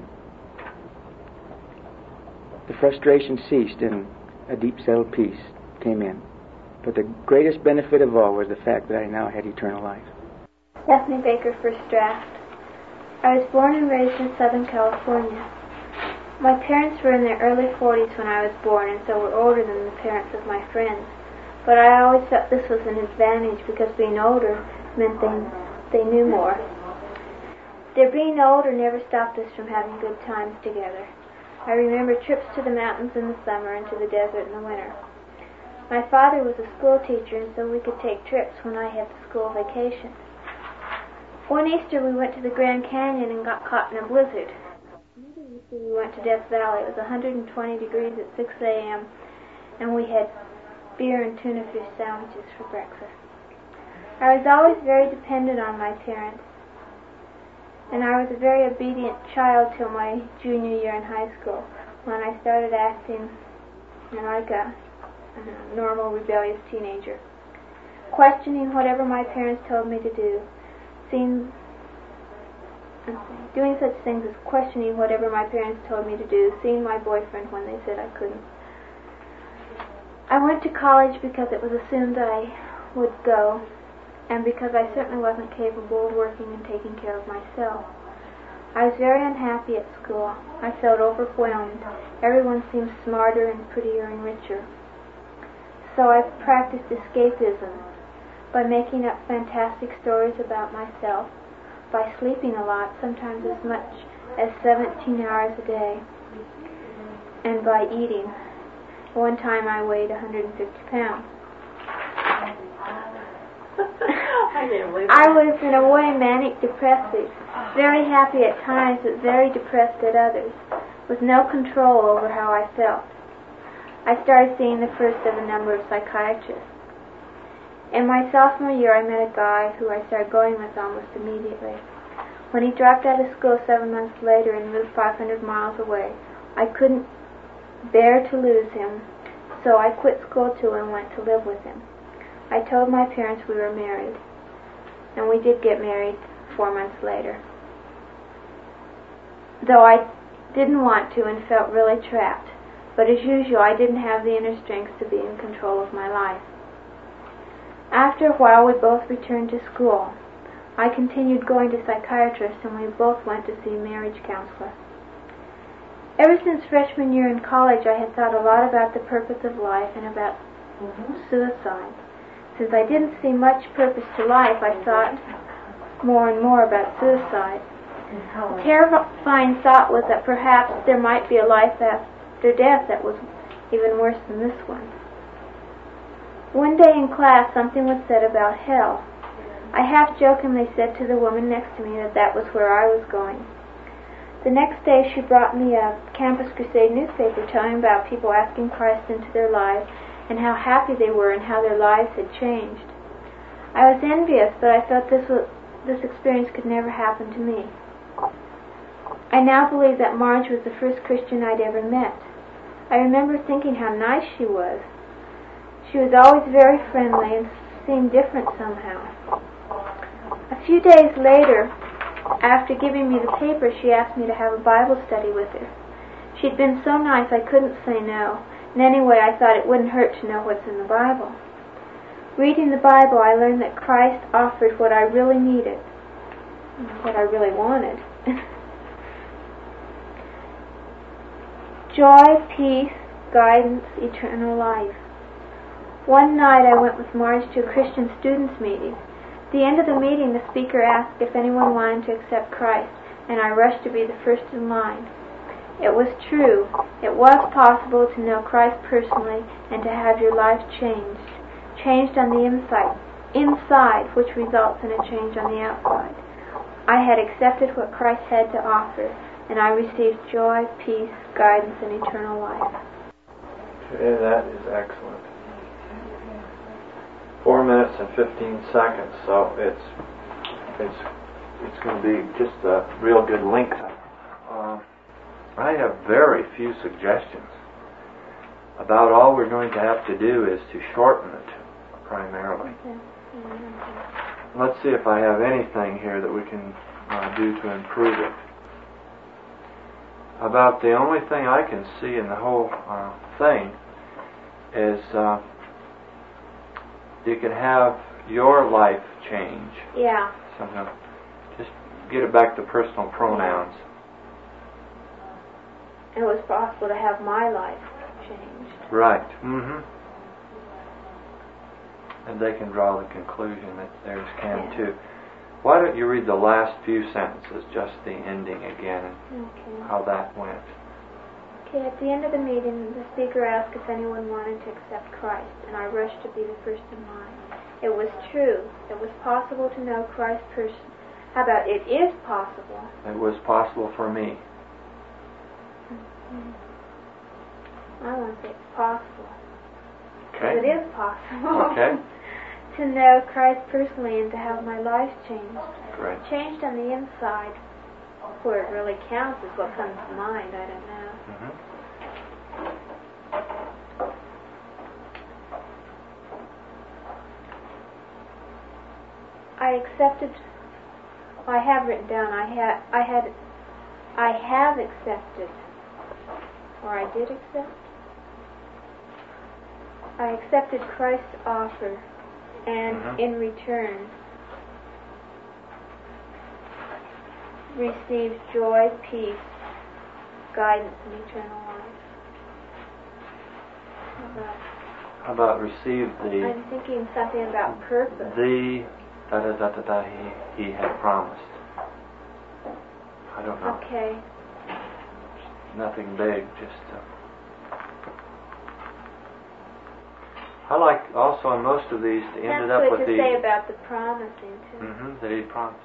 The frustration ceased and a deep settled peace came in. But the greatest benefit of all was the fact that I now had eternal life.
Stephanie Baker, first draft. I was born and raised in Southern California. My parents were in their early forties when I was born, and so were older than the parents of my friends. But I always felt this was an advantage because being older meant they, they knew more. Their being older never stopped us from having good times together. I remember trips to the mountains in the summer and to the desert in the winter. My father was a school teacher, and so we could take trips when I had the school vacation. One Easter we went to the Grand Canyon and got caught in a blizzard. Another Easter we went to Death Valley. It was one hundred twenty degrees at six a.m. and we had beer and tuna fish sandwiches for breakfast. I was always very dependent on my parents. And I was a very obedient child till my junior year in high school, when I started acting like a, a normal rebellious teenager, questioning whatever my parents told me to do, seeing, doing such things as questioning whatever my parents told me to do, seeing my boyfriend when they said I couldn't. I went to college because it was assumed I would go, and because I certainly wasn't capable of working and taking care of myself. I was very unhappy at school. I felt overwhelmed. Everyone seemed smarter and prettier and richer. So I practiced escapism by making up fantastic stories about myself, by sleeping a lot, sometimes as much as seventeen hours a day, and by eating. One time I weighed one hundred fifty pounds. I was in a way manic depressive, very happy at times but very depressed at others, with no control over how I felt. I started seeing the first of a number of psychiatrists. In my sophomore year I met a guy who I started going with almost immediately. When he dropped out of school seven months later and moved five hundred miles away, I couldn't bear to lose him, so I quit school too and went to live with him. I told my parents we were married, and we did get married four months later. Though I didn't want to and felt really trapped, but as usual I didn't have the inner strength to be in control of my life. After a while we both returned to school. I continued going to psychiatrists and we both went to see a marriage counselor. Ever since freshman year in college I had thought a lot about the purpose of life and about suicide. Since I didn't see much purpose to life, I thought more and more about suicide. The terrifying thought was that perhaps there might be a life after death that was even worse than this one. One day in class, something was said about hell. I half-jokingly said to the woman next to me that that was where I was going. The next day, she brought me a Campus Crusade newspaper telling about people asking Christ into their lives and how happy they were and how their lives had changed. I was envious, but I thought this was, this experience could never happen to me. I now believe that Marge was the first Christian I'd ever met. I remember thinking how nice she was. She was always very friendly and seemed different somehow. A few days later, after giving me the paper, she asked me to have a Bible study with her. She'd been so nice I couldn't say no. And anyway, I thought it wouldn't hurt to know what's in the Bible. Reading the Bible, I learned that Christ offered what I really needed, what I really wanted. Joy, peace, guidance, eternal life. One night I went with Marge to a Christian students' meeting. At the end of the meeting, the speaker asked if anyone wanted to accept Christ, and I rushed to be the first in line. It was true. It was possible to know Christ personally and to have your life changed. Changed on the inside, inside, which results in a change on the outside. I had accepted what Christ had to offer, and I received joy, peace, guidance, and eternal life.
Okay, that is excellent. Four minutes and fifteen seconds, so it's it's it's going to be just a real good length. Uh, I have very few suggestions. About all we're going to have to do is to shorten it, primarily. Let's see if I have anything here that we can uh, do to improve it. About the only thing I can see in the whole uh, thing is uh, you can have your life change.
Yeah.
Somehow. Just get it back to personal pronouns.
It was possible to have my life changed.
Right. Mm-hmm. And they can draw the conclusion that theirs can yeah. too. Why don't you read the last few sentences, just the ending again, and
okay.
how that went.
Okay, at the end of the meeting, the speaker asked if anyone wanted to accept Christ, and I rushed to be the first in line. It was true. It was possible to know Christ person. How about it is possible?
It was possible for me.
Mm-hmm. I want to say it's possible.
Okay.
It is possible.
Okay.
To know Christ personally and to have my life changed.
Great.
Changed on the inside. where it really counts is what comes to mind. I don't know.
Mm-hmm.
I accepted. I have written down. I had. I had. I have accepted, or I did accept. I accepted Christ's offer, and
mm-hmm.
in return received joy, peace, guidance, and eternal life. How about,
How about receive the...
I'm thinking something about purpose.
The da da da da da he, he had promised. I don't know.
Okay.
Nothing big, just... Uh, I like also in most of these to end it up
That's
with
what to
the...
say about the promising, too.
Mm-hmm, that he promised.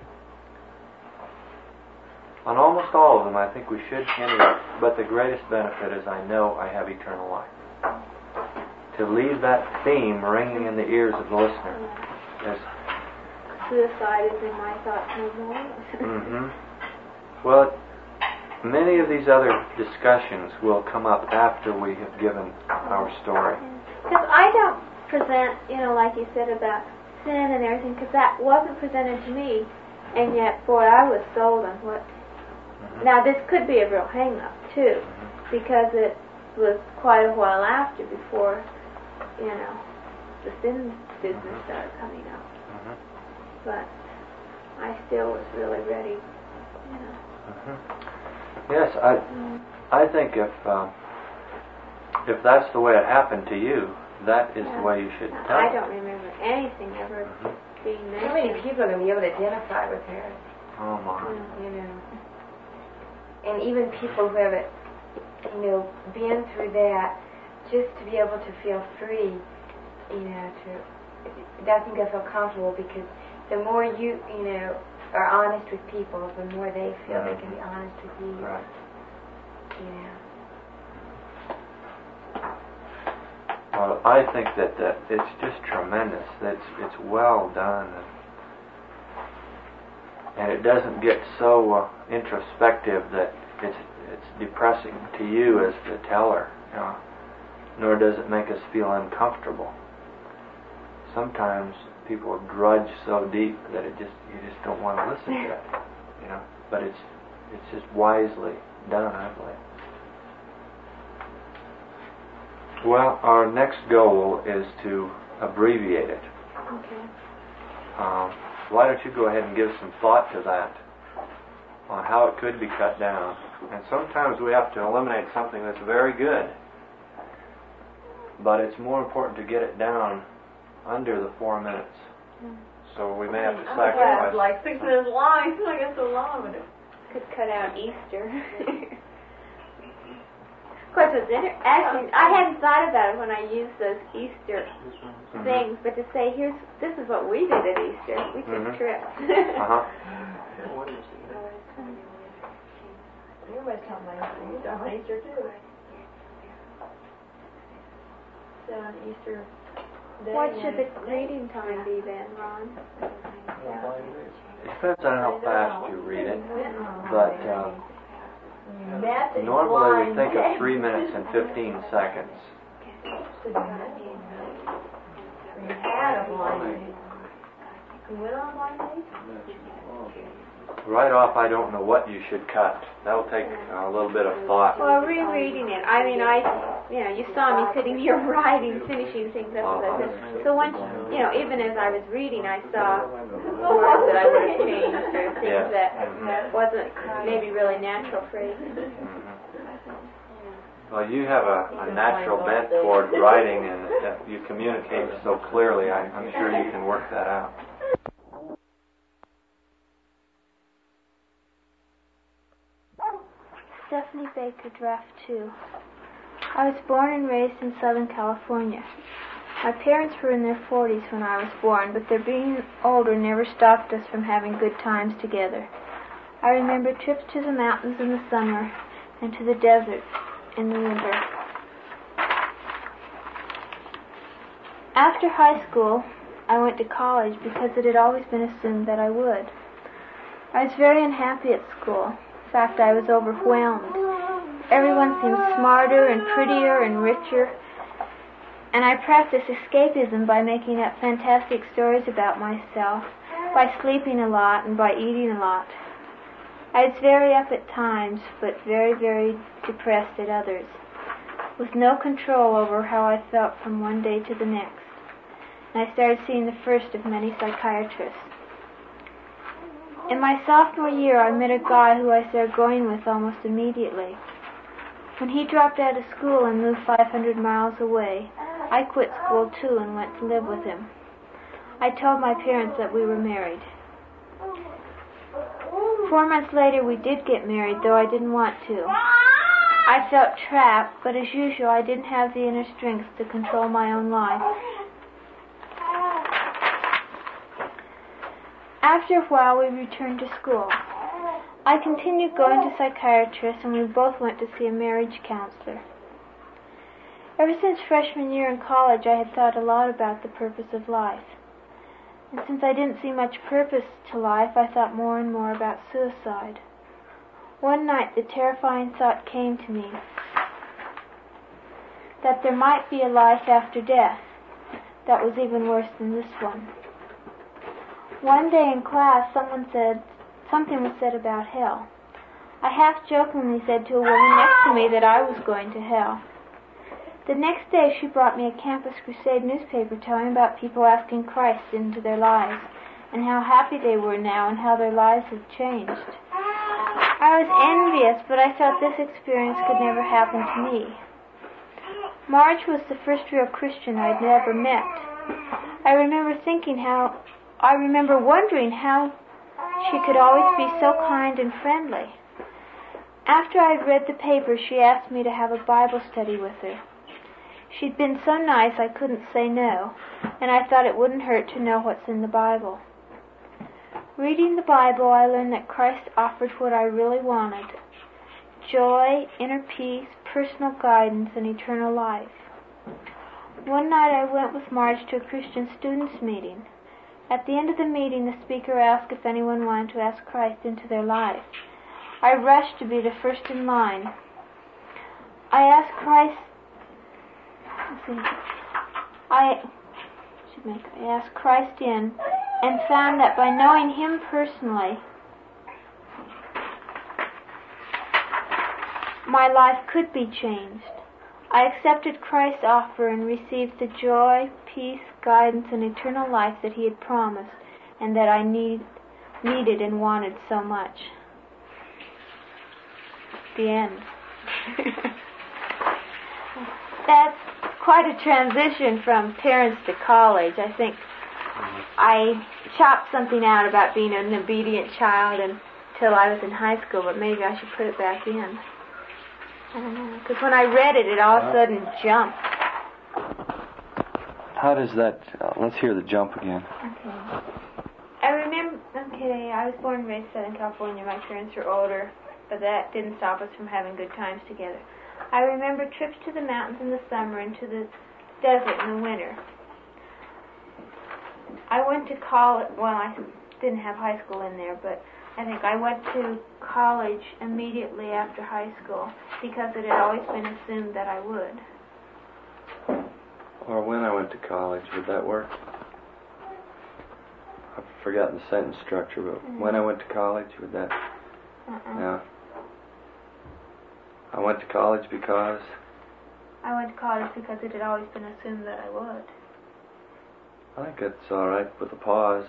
On almost all of them, I think we should end it up, but the greatest benefit is I know I have eternal life. To leave that theme ringing in the ears of the listener. Yes.
Suicide is in my thoughts no more.
Mm-hmm. Well, many of these other discussions will come up after we have given our story.
Because I don't present, you know, like you said about sin and everything, because that wasn't presented to me, and yet, boy, I was sold on what... Mm-hmm. Now, this could be a real hang-up, too, mm-hmm. because it was quite a while after before, you know, the sin business mm-hmm. started coming up. Mm-hmm. But I still was really ready, you know.
Mm-hmm. Yes, I, mm-hmm. I think if... Um, If that's the way it happened to you, that is yeah. the way you should tell
I
it.
don't remember anything ever mm-hmm. being mentioned.
How many people are going to be able to identify with her?
Oh, my.
You know. And even people who haven't, you know, been through that, just to be able to feel free, you know, to, I think I feel comfortable because the more you, you know, are honest with people, the more they feel mm-hmm. they can be honest with you.
Right.
You know.
Well, I think that, that it's just tremendous. It's it's well done, and, and it doesn't get so uh, introspective that it's it's depressing to you as the teller. You know, nor does it make us feel uncomfortable. Sometimes people drudge so deep that it just you just don't want to listen to it. You know, but it's it's just wisely done, I believe. Well, our next goal is to abbreviate it.
Okay.
Um, why don't you go ahead and give some thought to that, on how it could be cut down. And sometimes we have to eliminate something that's very good, but it's more important to get it down under the four minutes. Mm. So we may have to sacrifice.
Oh, like six minutes long. It's not get so long.
Could cut out Easter. Of course, it's inter- actually, I hadn't thought about it when I used those Easter mm-hmm. things, but to say, here's this is what we did at Easter. We took mm-hmm. trips.
uh-huh.
You must tell my Easter. You tell my Easter too. So on Easter day.
What should the reading time be then, Ron?
It depends on how fast you read it, but. Uh, Normally we think of three minutes and fifteen seconds. Right off, I don't know what you should cut. That'll take a little bit of thought.
Well, rereading it. I mean, I, you know, you saw me sitting here writing, finishing things up as I said. So once, you know, even as I was reading, I saw words that I would have changed or things
yes.
that
mm-hmm.
wasn't maybe really natural phrases.
Mm-hmm. Well, you have a, a natural bent toward writing, and uh, you communicate so clearly. I, I'm sure you can work that out.
Stephanie Baker, Draft two. I was born and raised in Southern California. My parents were in their forties when I was born, but their being older never stopped us from having good times together. I remember trips to the mountains in the summer and to the desert in the winter. After high school, I went to college because it had always been assumed that I would. I was very unhappy at school. In fact, I was overwhelmed. Everyone seemed smarter and prettier and richer, and I practiced escapism by making up fantastic stories about myself, by sleeping a lot and by eating a lot. I was very up at times, but very, very depressed at others, with no control over how I felt from one day to the next. And I started seeing the first of many psychiatrists. In my sophomore year, I met a guy who I started going with almost immediately. When he dropped out of school and moved five hundred miles away, I quit school too and went to live with him. I told my parents that we were married. Four months later, we did get married, though I didn't want to. I felt trapped, but as usual, I didn't have the inner strength to control my own life. After a while, we returned to school. I continued going to psychiatrists, and we both went to see a marriage counselor. Ever since freshman year in college, I had thought a lot about the purpose of life. And since I didn't see much purpose to life, I thought more and more about suicide. One night, the terrifying thought came to me that there might be a life after death that was even worse than this one. One day in class, someone said, something was said about hell. I half-jokingly said to a woman next to me that I was going to hell. The next day, she brought me a Campus Crusade newspaper telling about people asking Christ into their lives, and how happy they were now, and how their lives had changed. I was envious, but I felt this experience could never happen to me. Marge was the first real Christian I'd ever met. I remember thinking how, I remember wondering how she could always be so kind and friendly. After I'd read the paper, she asked me to have a Bible study with her. She'd been so nice I couldn't say no, and I thought it wouldn't hurt to know what's in the Bible. Reading the Bible, I learned that Christ offered what I really wanted: joy, inner peace, personal guidance, and eternal life. One night I went with Marge to a Christian students' meeting. At the end of the meeting, the speaker asked if anyone wanted to ask Christ into their life. I rushed to be the first in line. I asked Christ, let's see, I, excuse me, I asked Christ in and found that by knowing Him personally, my life could be changed. I accepted Christ's offer and received the joy, peace, guidance, and eternal life that He had promised, and that I need, needed and wanted so much. The end. That's quite a transition from parents to college. I think I chopped something out about being an obedient child until I was in high school, but maybe I should put it back in. I don't know, because when I read it, it all of a sudden jumped.
How does that, uh, let's hear the jump again.
Okay. I remember, okay, I was born and raised in Southern California. My parents were older, but that didn't stop us from having good times together. I remember trips to the mountains in the summer and to the desert in the winter. I went to college, well, I didn't have high school in there, but I think I went to college immediately after high school because it had always been assumed that I would.
Or when I went to college, would that work? I've forgotten the sentence structure, but mm-hmm. when I went to college, would that?
Uh-uh.
Yeah. I went to college because?
I went to college because it had always been assumed that I would.
I think it's all right with a pause.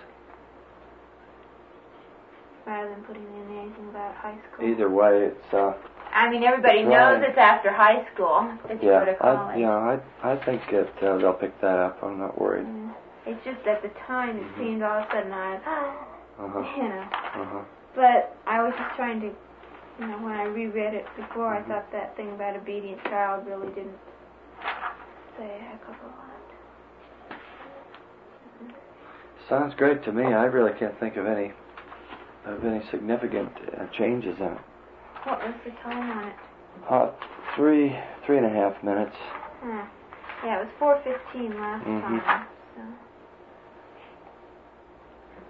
Rather than putting in anything about high school.
Either way, it's. Uh,
I mean, everybody knows it's after high school that you
yeah,
go to college.
I, yeah, I I think it, uh, they'll pick that up. I'm not worried.
Yeah. It's just at the time it mm-hmm. seemed all of a sudden I,
uh-huh.
you know.
Uh-huh.
But I was just trying to, you know, when I reread it before, mm-hmm. I thought that thing about obedient child really didn't say a heck of a lot.
Sounds great to me. I really can't think of any of any significant uh, changes in it.
What was the time on it?
Uh, three, three and a half minutes.
Huh. Yeah, it was four fifteen last
mm-hmm.
time. So.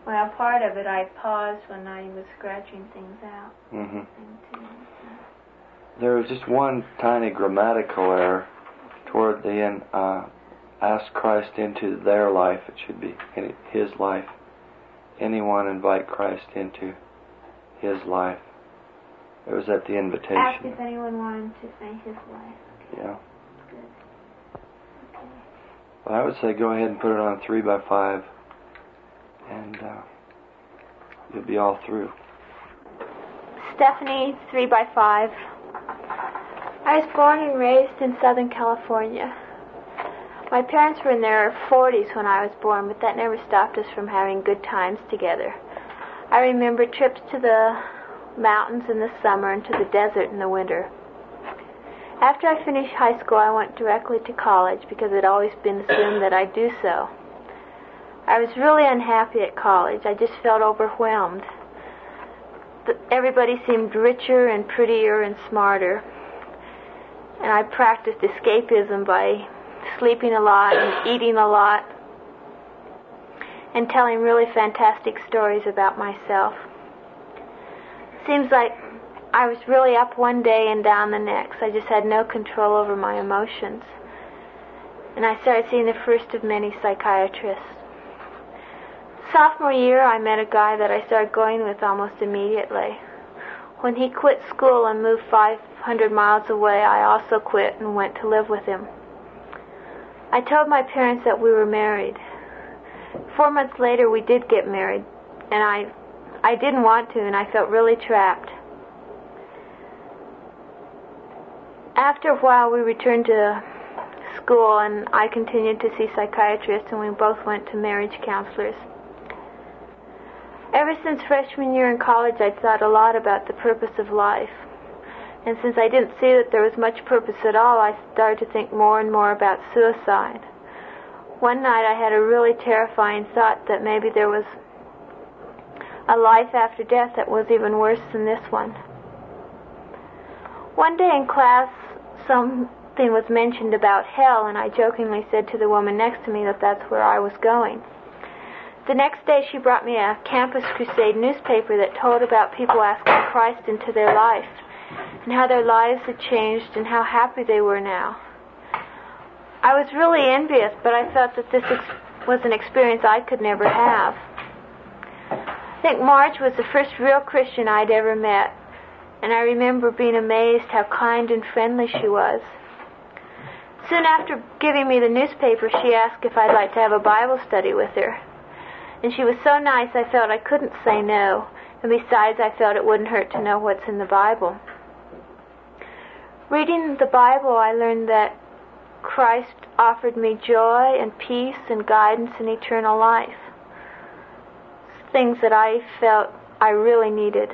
Well, part of it I paused when I was scratching things out.
Mm-hmm.
Too, so.
There was just one tiny grammatical error toward the end. Uh, ask Christ into their life. It should be in His life. Anyone invite Christ into His life. It was at the invitation.
Ask if anyone wanted to say His life. Okay.
Yeah.
Good. Okay.
Well, I would say go ahead and put it on three by five, and uh, you'll be all through.
Stephanie, three by five. I was born and raised in Southern California. My parents were in their forties when I was born, but that never stopped us from having good times together. I remember trips to the mountains in the summer and to the desert in the winter. After I finished high school, I went directly to college because it had always been assumed that I'd do so. I was really unhappy at college. I just felt overwhelmed. Everybody seemed richer and prettier and smarter. And I practiced escapism by sleeping a lot and eating a lot and telling really fantastic stories about myself. Seems like I was really up one day and down the next. I just had no control over my emotions. And I started seeing the first of many psychiatrists. Sophomore year, I met a guy that I started going with almost immediately. When he quit school and moved five hundred miles away, I also quit and went to live with him. I told my parents that we were married. Four months later, we did get married, and I, I didn't want to, and I felt really trapped. After a while, we returned to school, and I continued to see psychiatrists, and we both went to marriage counselors. Ever since freshman year in college, I'd thought a lot about the purpose of life. And since I didn't see that there was much purpose at all, I started to think more and more about suicide. One night I had a really terrifying thought that maybe there was a life after death that was even worse than this one. One day in class, something was mentioned about hell, and I jokingly said to the woman next to me that that's where I was going. The next day she brought me a Campus Crusade newspaper that told about people asking Christ into their life and how their lives had changed and how happy they were now. I was really envious, but I felt that this ex- was an experience I could never have. I think Marge was the first real Christian I'd ever met, and I remember being amazed how kind and friendly she was. Soon after giving me the newspaper, she asked if I'd like to have a Bible study with her. And she was so nice I felt I couldn't say no, and besides I felt it wouldn't hurt to know what's in the Bible. Reading the Bible, I learned that Christ offered me joy and peace and guidance and eternal life. Things that I felt I really needed.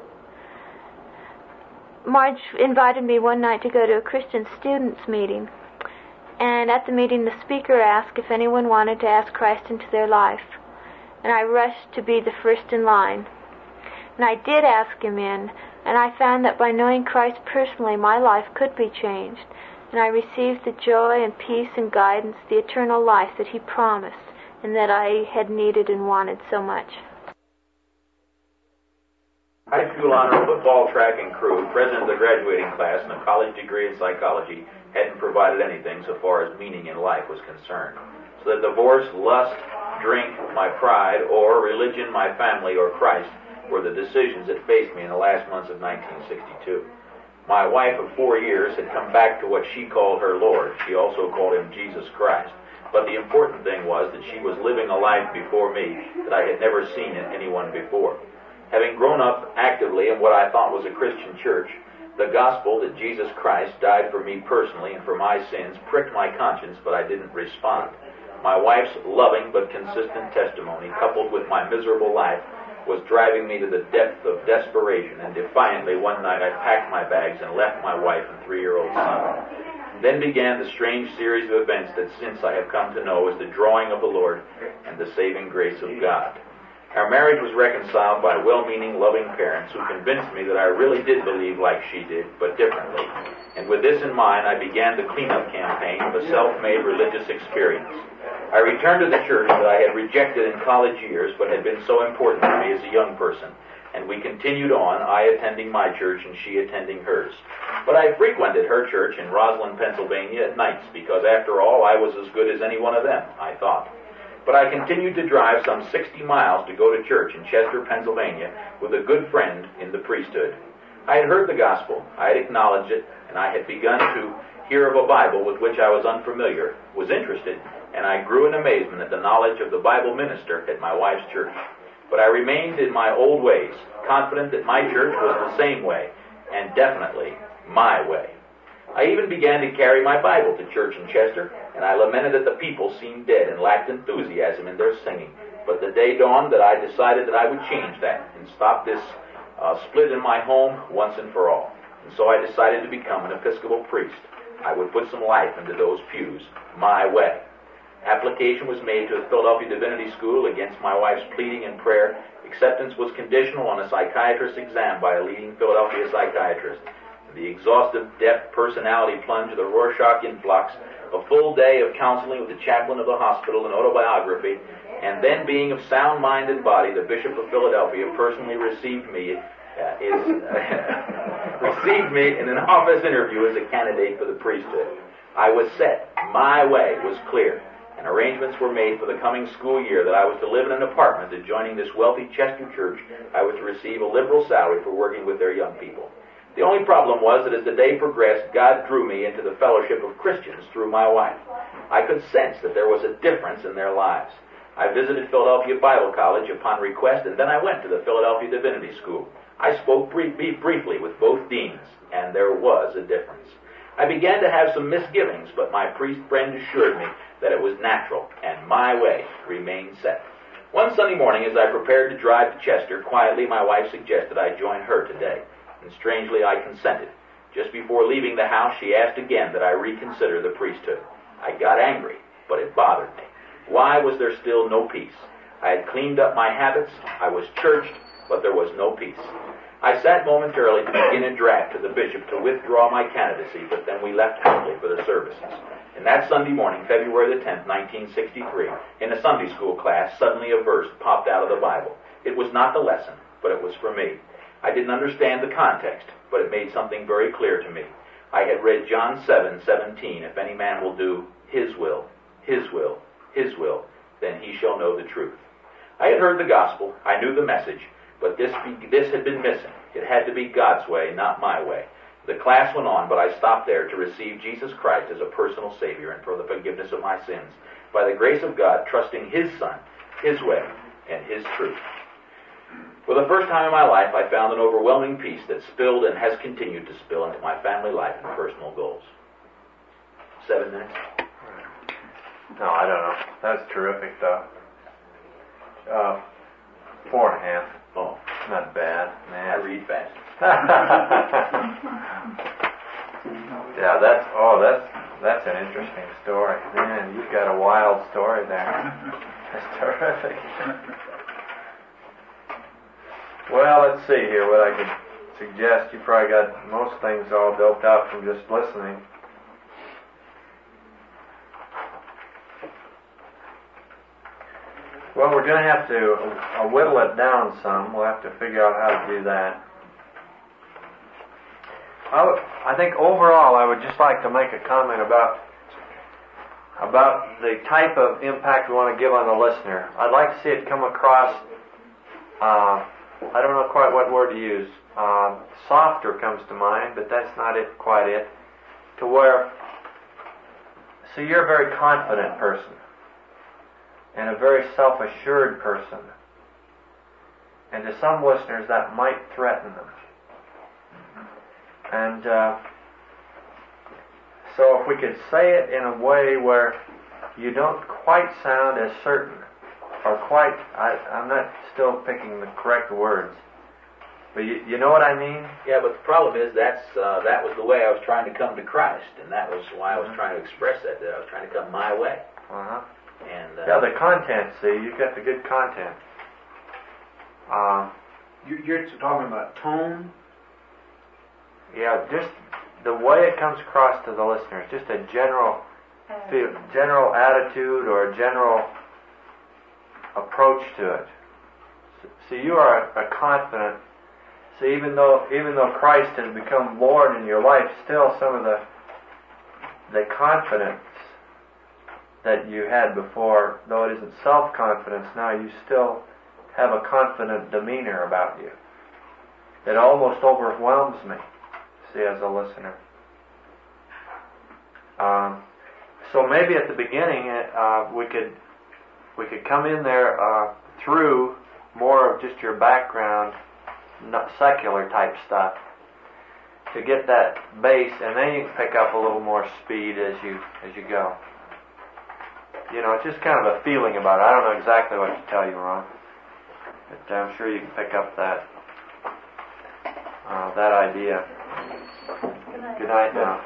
Marge invited me one night to go to a Christian students' meeting. And at the meeting, the speaker asked if anyone wanted to ask Christ into their life. And I rushed to be the first in line. And I did ask him in, and I found that by knowing Christ personally, my life could be changed. And I received the joy and peace and guidance, the eternal life that he promised, and that I had needed and wanted so much.
High school honor football, track, and crew, president of the graduating class, and a college degree in psychology hadn't provided anything so far as meaning in life was concerned. So that divorce, lust, drink, my pride, or religion, my family, or Christ were the decisions that faced me in the last months of nineteen sixty-two. My wife of four years had come back to what she called her Lord. She also called him Jesus Christ. But the important thing was that she was living a life before me that I had never seen in anyone before. Having grown up actively in what I thought was a Christian church, the gospel that Jesus Christ died for me personally and for my sins pricked my conscience, but I didn't respond. My wife's loving but consistent testimony, coupled with my miserable life, was driving me to the depth of desperation, and defiantly one night I packed my bags and left my wife and three-year-old son. Then began the strange series of events that since I have come to know as the drawing of the Lord and the saving grace of God. Our marriage was reconciled by well-meaning, loving parents who convinced me that I really did believe like she did, but differently. And with this in mind, I began the cleanup campaign of a self-made religious experience. I returned to the church that I had rejected in college years but had been so important to me as a young person, and we continued on, I attending my church and she attending hers. But I frequented her church in Roslyn, Pennsylvania at nights because, after all, I was as good as any one of them, I thought. But I continued to drive some sixty miles to go to church in Chester, Pennsylvania, with a good friend in the priesthood. I had heard the gospel, I had acknowledged it, and I had begun to hear of a Bible with which I was unfamiliar, was interested, and I grew in amazement at the knowledge of the Bible minister at my wife's church. But I remained in my old ways, confident that my church was the same way, and definitely my way. I even began to carry my Bible to church in Chester, and I lamented that the people seemed dead and lacked enthusiasm in their singing. But the day dawned that I decided that I would change that and stop this uh, split in my home once and for all. And so I decided to become an Episcopal priest. I would put some life into those pews, my way. Application was made to the Philadelphia Divinity School against my wife's pleading and prayer. Acceptance was conditional on a psychiatrist's exam by a leading Philadelphia psychiatrist. The exhaustive depth personality plunge of the Rorschach influx, a full day of counseling with the chaplain of the hospital and autobiography, and then being of sound mind and body, the Bishop of Philadelphia personally received me uh, is uh, received me in an office interview as a candidate for the priesthood. I was set. My way was clear, and arrangements were made for the coming school year that I was to live in an apartment adjoining this wealthy Chester church. I was to receive a liberal salary for working with their young people. The only problem was that as the day progressed, God drew me into the fellowship of Christians through my wife. I could sense that there was a difference in their lives. I visited Philadelphia Bible College upon request, and then I went to the Philadelphia Divinity School. I spoke brief, briefly with both deans, and there was a difference. I began to have some misgivings, but my priest friend assured me that it was natural, and my way remained set. One Sunday morning, as I prepared to drive to Chester, quietly my wife suggested I join her today. And strangely, I consented. Just before leaving the house, she asked again that I reconsider the priesthood. I got angry, but it bothered me. Why was there still no peace? I had cleaned up my habits, I was churched, but there was no peace. I sat momentarily to begin a draft to the bishop to withdraw my candidacy, but then we left happily for the services. And that Sunday morning, February the tenth, nineteen sixty-three, in a Sunday school class, suddenly a verse popped out of the Bible. It was not the lesson, but it was for me. I didn't understand the context, but it made something very clear to me. I had read John seven seventeen, if any man will do his will, his will, his will, then he shall know the truth. I had heard the gospel, I knew the message, but this this had been missing. It had to be God's way, not my way. The class went on, but I stopped there to receive Jesus Christ as a personal Savior and for the forgiveness of my sins, by the grace of God, trusting His Son, His way, and His truth. For the first time in my life, I found an overwhelming peace that spilled and has continued to spill into my family life and personal goals. Seven minutes?
No, I don't know. That's terrific, though. Uh, four and a half.
Oh.
Not bad. Man.
I read fast.
Yeah, that's, oh, that's, that's an interesting story. Man, you've got a wild story there. That's terrific. Well, let's see here what I could suggest. You probably got most things all doped up from just listening. Well, we're going to have to uh, whittle it down some. We'll have to figure out how to do that. I, w- I think overall I would just like to make a comment about about the type of impact we want to give on the listener. I'd like to see it come across, uh, I don't know quite what word to use. Uh, softer comes to mind, but that's not it, quite it. To where, so you're a very confident person and a very self-assured person. And to some listeners that might threaten them. And uh, so if we could say it in a way where you don't quite sound as certain, or quite, I, I'm not still picking the correct words, but you, you know what I mean?
Yeah, but the problem is that's uh, that was the way I was trying to come to Christ, and that was why I was trying to express that, that I was trying to come my way.
Uh-huh.
And uh,
yeah, the content, see, you've got the good content. Um,
you, you're talking about tone?
Yeah, just the way it comes across to the listeners, just a general feel, general attitude or general approach to it. See, you are a, a confident. See, even though even though Christ has become Lord in your life, still some of the the confidence that you had before, though it isn't self-confidence now, you still have a confident demeanor about you that almost overwhelms me, see, as a listener. Um, so maybe at the beginning uh, we could we could come in there uh, through more of just your background, not secular type stuff, to get that base, and then you can pick up a little more speed as you as you go. You know, it's just kind of a feeling about it. I don't know exactly what to tell you, Ron, but I'm sure you can pick up that uh, that idea.
Good night.
Good night now.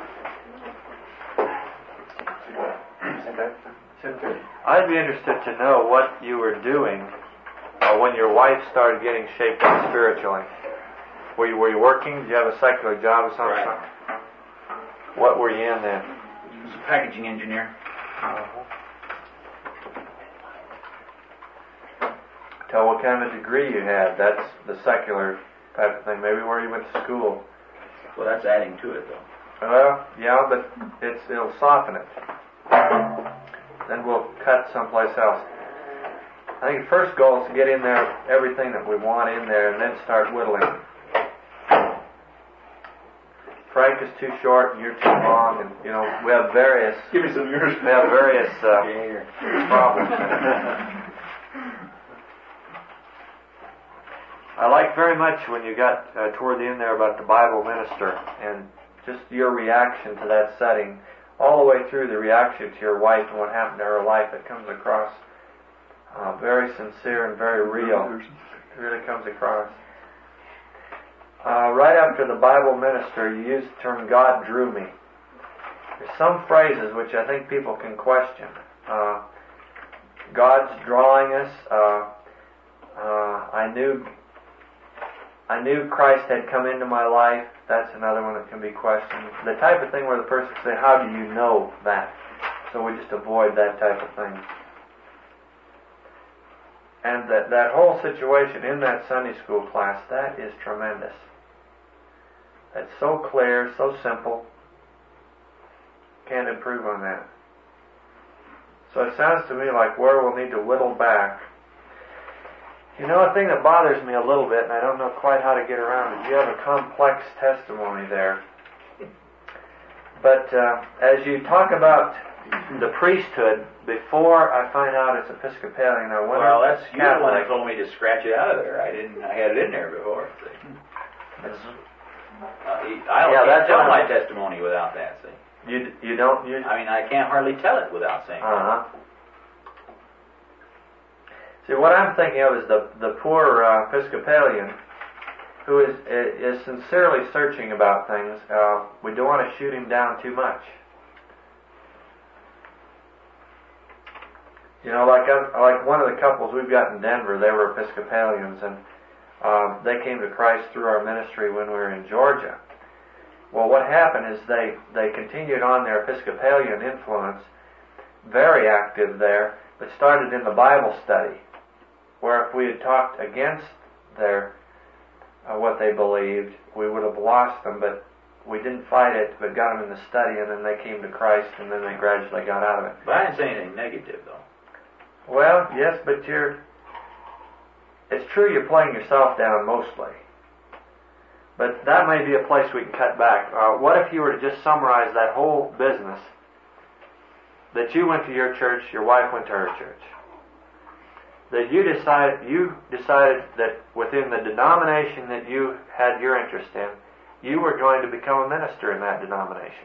I'd be interested to know what you were doing uh, when your wife started getting shaped up spiritually. Were you were you working? Did you have a secular job or something?
Right.
What were you in then?
I was a packaging engineer.
Uh-huh. Tell what kind of degree you had. That's the secular type of thing. Maybe where you went to school.
Well, that's adding to it, though.
Well, yeah, but it's it'll soften it. Then we'll cut someplace else. I think the first goal is to get in there everything that we want in there, and then start whittling. Frank is too short, and you're too long, and you know we have various.
Give me some of yours.
We have various uh, problems. I like very much when you got uh, toward the end there about the Bible minister and just your reaction to that setting, all the way through the reaction to your wife and what happened to her life. It comes across uh, very sincere and very real. It really comes across. Uh, right after the Bible minister, you used the term "God drew me." There's some phrases which I think people can question. Uh, God's drawing us. Uh, uh, I knew. I knew Christ had come into my life. That's another one that can be questioned. The type of thing where the person can say, how do you know that? So we just avoid that type of thing. And that, that whole situation in that Sunday school class, that is tremendous. That's so clear, so simple. Can't improve on that. So it sounds to me like where we'll need to whittle back. You know, a thing that bothers me a little bit, and I don't know quite how to get around it, you have a complex testimony there. But uh, as you talk about the priesthood, before I find out it's Episcopalian, I went
Well, that's you the one that
Catholic.
told me to scratch it out of there. I didn't. I had it in there before. That's, uh, I don't
Yeah,
can't
that's
tell
what
my
I'm-
testimony without that. See,
You you don't you.
I mean, I can't hardly tell it without saying.
Uh huh. See, what I'm thinking of is the the poor uh, Episcopalian who is is sincerely searching about things. Uh, we don't want to shoot him down too much. You know, like uh, like one of the couples we've got in Denver, they were Episcopalians, and um, they came to Christ through our ministry when we were in Georgia. Well, what happened is they they continued on their Episcopalian influence, very active there, but started in the Bible study, where if we had talked against their uh, what they believed, we would have lost them, but we didn't fight it, but got them in the study, and then they came to Christ, and then they gradually got out of it.
But I didn't say anything negative, though.
Well, yes, but you're, it's true you're playing yourself down mostly. But that may be a place we can cut back. Uh, what if you were to just summarize that whole business, that you went to your church, your wife went to her church, that you decided, you decided that within the denomination that you had your interest in, you were going to become a minister in that denomination.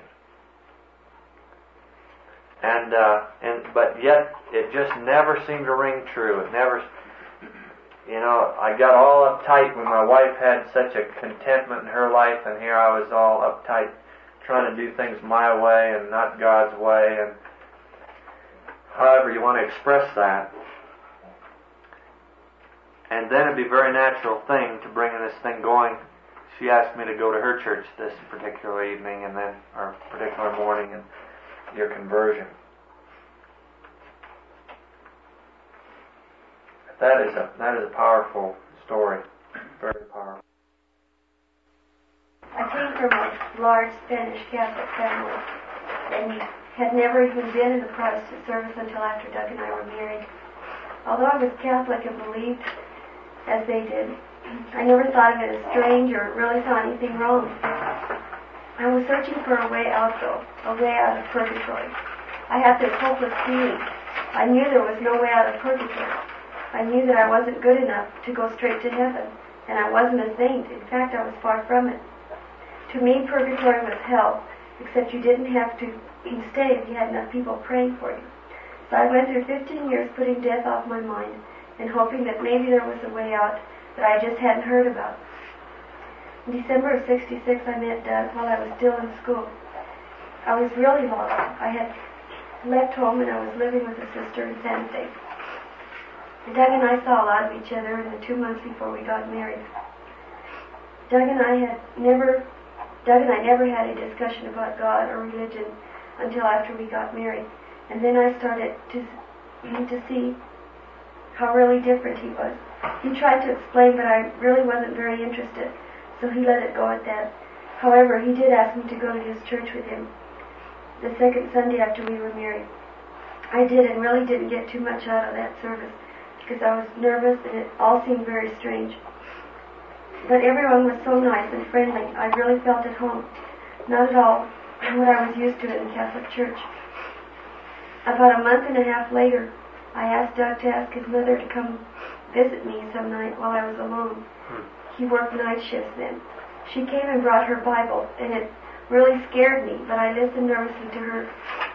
And, uh, and but yet it just never seemed to ring true. It never, you know, I got all uptight when my wife had such a contentment in her life, and here I was all uptight trying to do things my way and not God's way, and however you want to express that. And then it'd be a very natural thing to bring this thing going. She asked me to go to her church this particular evening, and then, or particular morning, and your conversion.
that is a that is a powerful story, very powerful.
I came from a large Spanish Catholic family and had never even been in a Protestant service until after Doug and I were married. Although I was Catholic and believed as they did, I never thought of it as strange or really saw anything wrong. I was searching for a way out, though, a way out of purgatory. I had this hopeless feeling. I knew there was no way out of purgatory. I knew that I wasn't good enough to go straight to heaven, and I wasn't a saint. In fact, I was far from it. To me, purgatory was hell, except you didn't have to stay if you had enough people praying for you. So I went through fifteen years putting death off my mind and hoping that maybe there was a way out that I just hadn't heard about. In December of sixty-six, I met Doug while I was still in school. I was really lost. I had left home and I was living with a sister in Santa Fe. Doug and I saw a lot of each other in the two months before we got married. Doug and I had never, Doug and I never had a discussion about God or religion until after we got married. And then I started to to see how really different he was. He tried to explain, but I really wasn't very interested, so he let it go at that. However, he did ask me to go to his church with him the second Sunday after we were married. I did, and really didn't get too much out of that service because I was nervous and it all seemed very strange. But everyone was so nice and friendly. I really felt at home. Not at all what I was used to in the Catholic Church. About a month and a half later, I asked Doug to ask his mother to come visit me some night while I was alone. He worked night shifts then. She came and brought her Bible, and it really scared me, but I listened nervously to her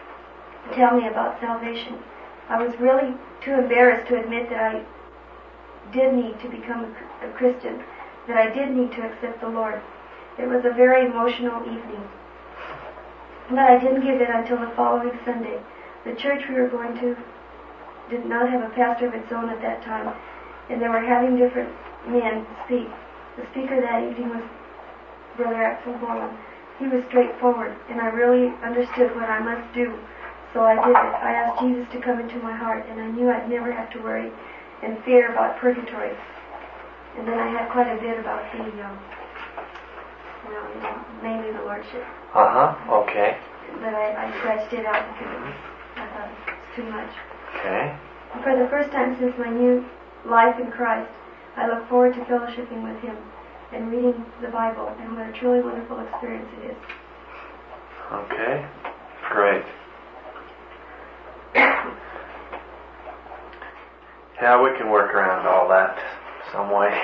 tell me about salvation. I was really too embarrassed to admit that I did need to become a Christian, that I did need to accept the Lord. It was a very emotional evening. But I didn't give it until the following Sunday. The church we were going to did not have a pastor of its own at that time, and they were having different men speak. The speaker that evening was Brother Axel Borland. He was straightforward, and I really understood what I must do, so I did it. I asked Jesus to come into my heart, and I knew I'd never have to worry and fear about purgatory. And then I had quite a bit about the, um, you know, you know mainly the Lordship.
Uh-huh, okay.
But I, I scratched it out because it was, I thought it was too much.
Okay.
For the first time since my new life in Christ, I look forward to fellowshipping with Him and reading the Bible, and what a truly wonderful experience it is.
Okay, great. Yeah, we can work around all that some way.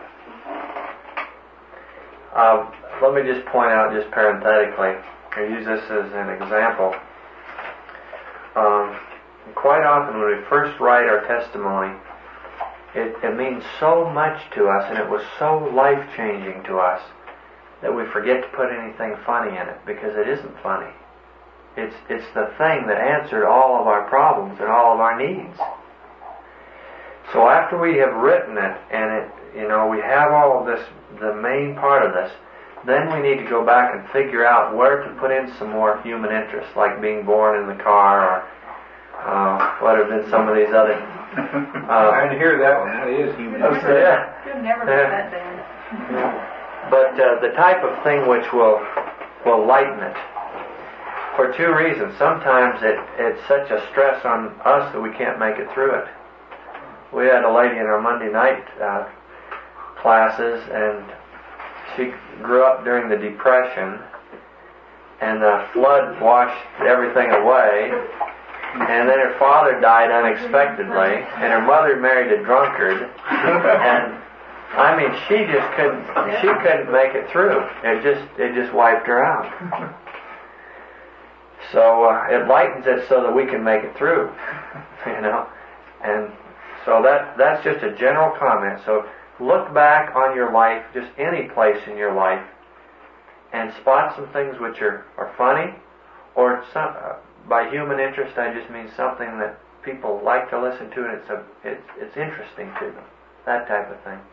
Um, let me just point out, just parenthetically, I use this as an example. Um, quite often when we first write our testimony, it, it means so much to us, and it was so life-changing to us, that we forget to put anything funny in it, because it isn't funny. It's it's the thing that answered all of our problems and all of our needs. So after we have written it, and it, you know, we have all of this, the main part of this, then we need to go back and figure out where to put in some more human interest, like being born in the car, or uh, what have been some of these other. Uh,
I didn't hear that one. That is human interest.
Yeah.
You've never been that bad.
But uh, the type of thing which will will lighten it. For two reasons. Sometimes it, it's such a stress on us that we can't make it through it. We had a lady in our Monday night uh, classes, and she grew up during the Depression, and the flood washed everything away, and then her father died unexpectedly, and her mother married a drunkard, and I mean, she just couldn't, she couldn't make it through. It just, it just wiped her out. So uh, it lightens it so that we can make it through, you know. And so that that's just a general comment. So look back on your life, just any place in your life, and spot some things which are, are funny, or some, uh, by human interest I just mean something that people like to listen to, and it's a it's it's interesting to them. That type of thing.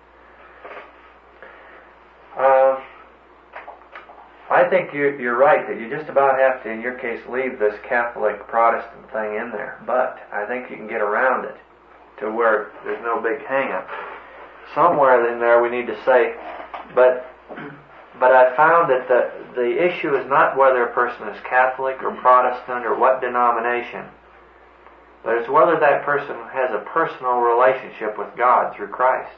Uh, I think you're, you're right that you just about have to, in your case, leave this Catholic Protestant thing in there. But I think you can get around it.
to where there's no big hang-up. Somewhere in there we need to say, but but I found that the, the issue is not whether a person is Catholic or Protestant or what denomination, but it's whether that person has a personal relationship with God through Christ.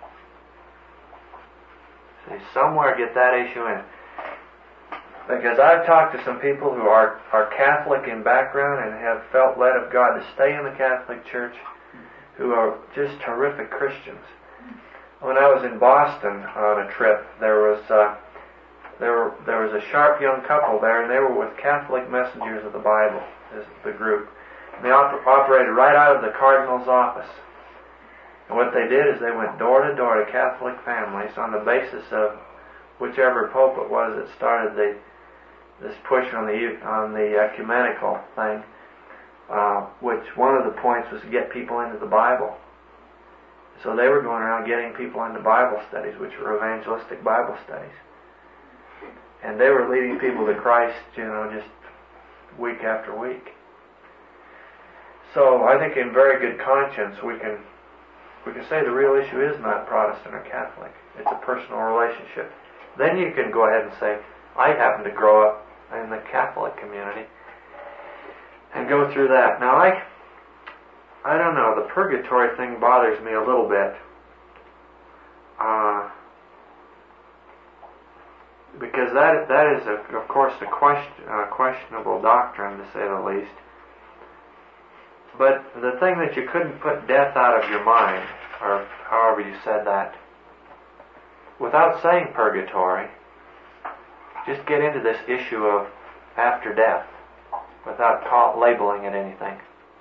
See, somewhere get that issue in. Because I've talked to some people who are, are Catholic in background and have felt led of God to stay in the Catholic Church, who are just terrific Christians. When I was in Boston on a trip, there was uh, there there was a sharp young couple there, and they were with Catholic Messengers of the Bible, is the group. And they op- operated right out of the Cardinal's office. And what they did is they went door to door to Catholic families on the basis of whichever pope it was that started the this push on the on the ecumenical thing, uh, which one of the points was to get people into the Bible. So they were going around getting people into Bible studies, which were evangelistic Bible studies. And they were leading people to Christ, you know, just week after week. So I think in very good conscience we can we can say the real issue is not Protestant or Catholic. It's a personal relationship. Then you can go ahead and say, I happen to grow up in the Catholic community and go through that. Now I I don't know, the purgatory thing bothers me a little bit. Uh, because that that is, a, of course, a question, uh, questionable doctrine, to say the least. But the thing that you couldn't put death out of your mind, or however you said that, without saying purgatory, just get into this issue of after death, without call, labeling it anything.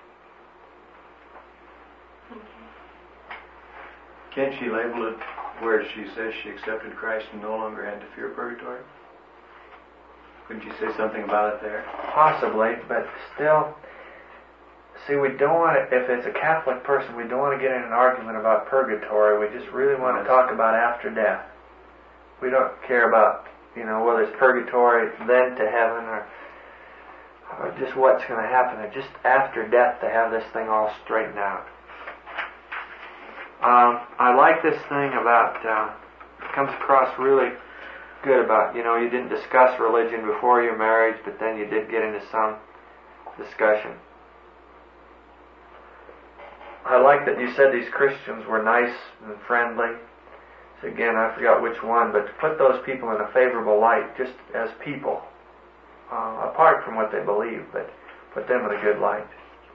Can't she label it where she says she accepted Christ and no longer had to fear purgatory? Couldn't you say something about it there?
Possibly, but still, see, we don't want to, if it's a Catholic person, we don't want to get in an argument about purgatory. We just really want to talk about after death. We don't care about, you know, whether it's purgatory, then to heaven, or, or just what's going to happen, or just after death to have this thing all straightened out. Um, I like this thing about, uh, it comes across really good about, you know, you didn't discuss religion before your marriage, but then you did get into some discussion. I like that you said these Christians were nice and friendly. So again, I forgot which one, but to put those people in a favorable light, just as people, uh, apart from what they believe, but put them in a good light.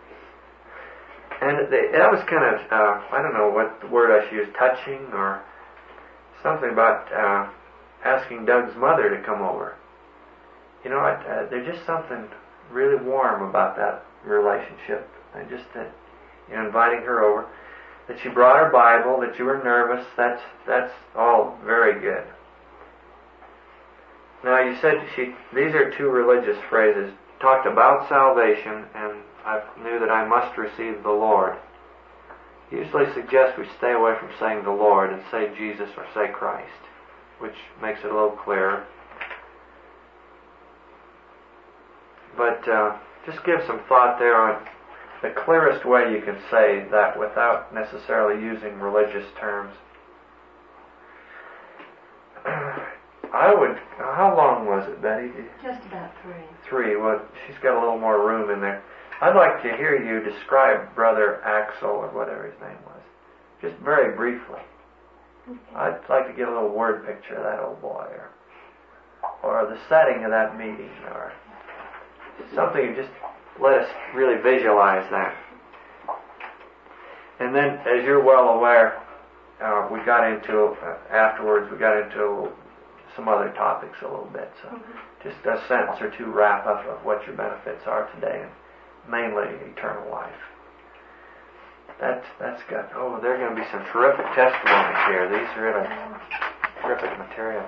And they, that was kind of, uh, I don't know what word I should use, touching, or something about uh, asking Doug's mother to come over. You know, uh, there's just something really warm about that relationship. And just that, you know, inviting her over. That she brought her Bible, that you were nervous, that's that's all very good. Now you said she, these are two religious phrases, talked about salvation, and I knew that I must receive the Lord. Usually suggest we stay away from saying the Lord and say Jesus or say Christ, which makes it a little clearer. But uh, just give some thought there on the clearest way you can say that without necessarily using religious terms. I would, how long was it, Betty?
Just about three.
Three, well, she's got a little more room in there. I'd like to hear you describe Brother Axel, or whatever his name was, just very briefly. Okay. I'd like to get a little word picture of that old boy, or, or the setting of that meeting, or something you just let us really visualize that. And then, as you're well aware, uh, we got into, uh, afterwards, we got into some other topics a little bit. So mm-hmm. just a sentence or two wrap up of what your benefits are today, and mainly eternal life. That's, that's good. Oh, there are going to be some terrific testimonies here. These are really terrific material.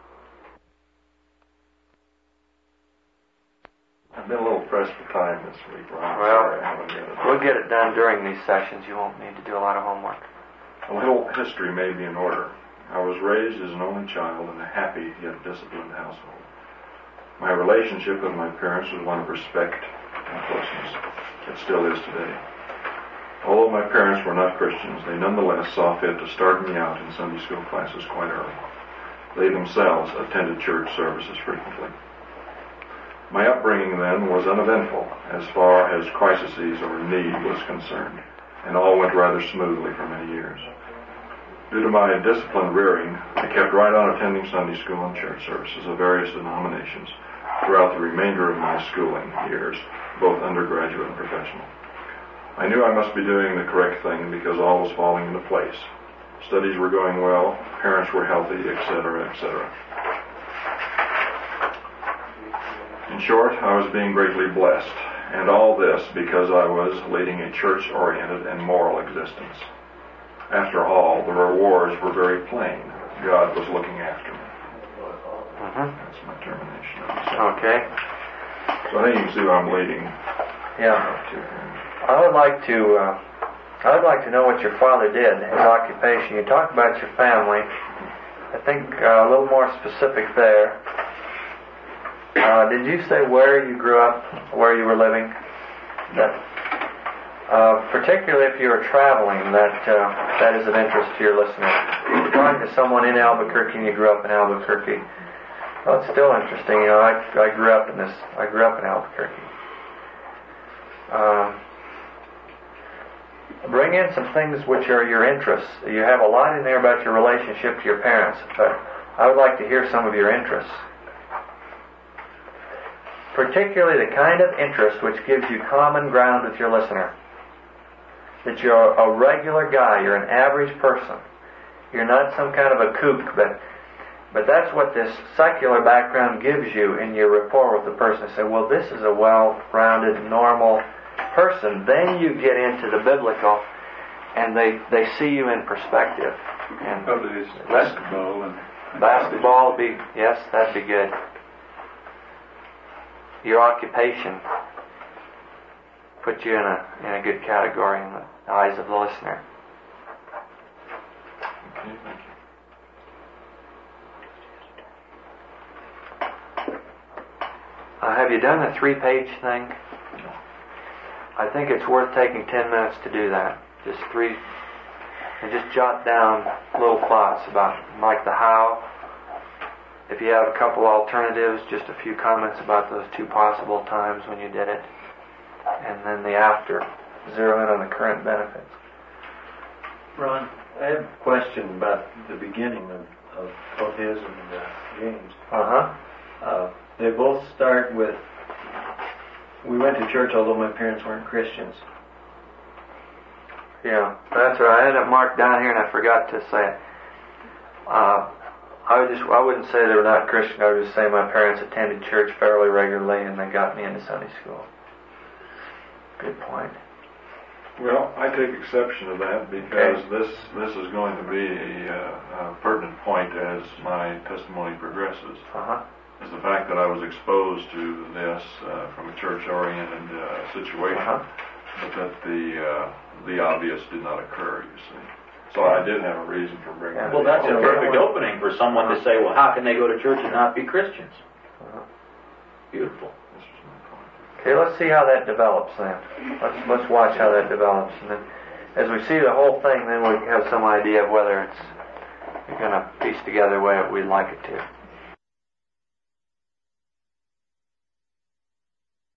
I've been a little pressed for time this week, Ron.
Well, we'll get it done during these sessions. You won't need to do a lot of homework.
A little history may be in order. I was raised as an only child in a happy yet disciplined household. My relationship with my parents was one of respect and closeness. It still is today. Although my parents were not Christians, they nonetheless saw fit to start me out in Sunday school classes quite early. They themselves attended church services frequently. My upbringing then was uneventful as far as crises or need was concerned, and all went rather smoothly for many years. Due to my disciplined rearing, I kept right on attending Sunday school and church services of various denominations throughout the remainder of my schooling years, both undergraduate and professional. I knew I must be doing the correct thing because all was falling into place. Studies were going well, parents were healthy, et cetera, et cetera. In short, I was being greatly blessed, and all this because I was leading a church-oriented and moral existence. After all, the rewards were very plain. God was looking after me.
Uh-huh.
That's my termination.
Okay.
So I think you can see where I'm leading.
Yeah. I would like to. Uh, I would like to know what your father did, his occupation. You talked about your family. I think uh, a little more specific there. Uh, did you say where you grew up, where you were living? That, uh, particularly if you were traveling, that uh, that is of interest to your listener. If you're talking to someone in Albuquerque and you grew up in Albuquerque, well, it's still interesting. You know, I I grew up in this. I grew up in Albuquerque. Um, bring in some things which are your interests. You have a lot in there about your relationship to your parents, but I would like to hear some of your interests. Particularly the kind of interest which gives you common ground with your listener. That you're a regular guy, you're an average person. You're not some kind of a kook, but but that's what this secular background gives you in your rapport with the person. Say, well, this is a well-rounded, normal person. Then you get into the biblical, and they, they see you in perspective. And
probably basketball and
basketball would be, yes, that'd be good. Your occupation puts you in a in a good category in the eyes of the listener.
Okay, thank you.
Uh, have you done the three-page thing?
No.
I think it's worth taking ten minutes to do that. Just three, and just jot down little thoughts about like the how. If you have a couple alternatives, just a few comments about those two possible times when you did it. And then the after. Zero in on the current benefits.
Ron, I have a question about the beginning of, of both his and uh, James.
Uh-huh.
Uh, they both start with, we went to church although my parents weren't Christians.
Yeah, that's right. I had it marked down here and I forgot to say it. Uh, I would just I wouldn't say they were not Christian. I would just say my parents attended church fairly regularly and they got me into Sunday school. Good point.
Well, I take exception to that because okay. this this is going to be a, uh, a pertinent point as my testimony progresses.
Uh-huh.
Is the fact that I was exposed to this uh, from a church-oriented uh, situation,
uh-huh.
but that the uh, the obvious did not occur. You see. So I did have a reason for bringing it.
Well, that's a perfect opening for someone to say, well, how can they go to church and not be Christians?
Uh-huh.
Beautiful.
This was my point.
Okay, let's see how that develops then. Let's let's watch how that develops, and then as we see the whole thing, then we have some idea of whether it's going to piece together the way we'd like it to.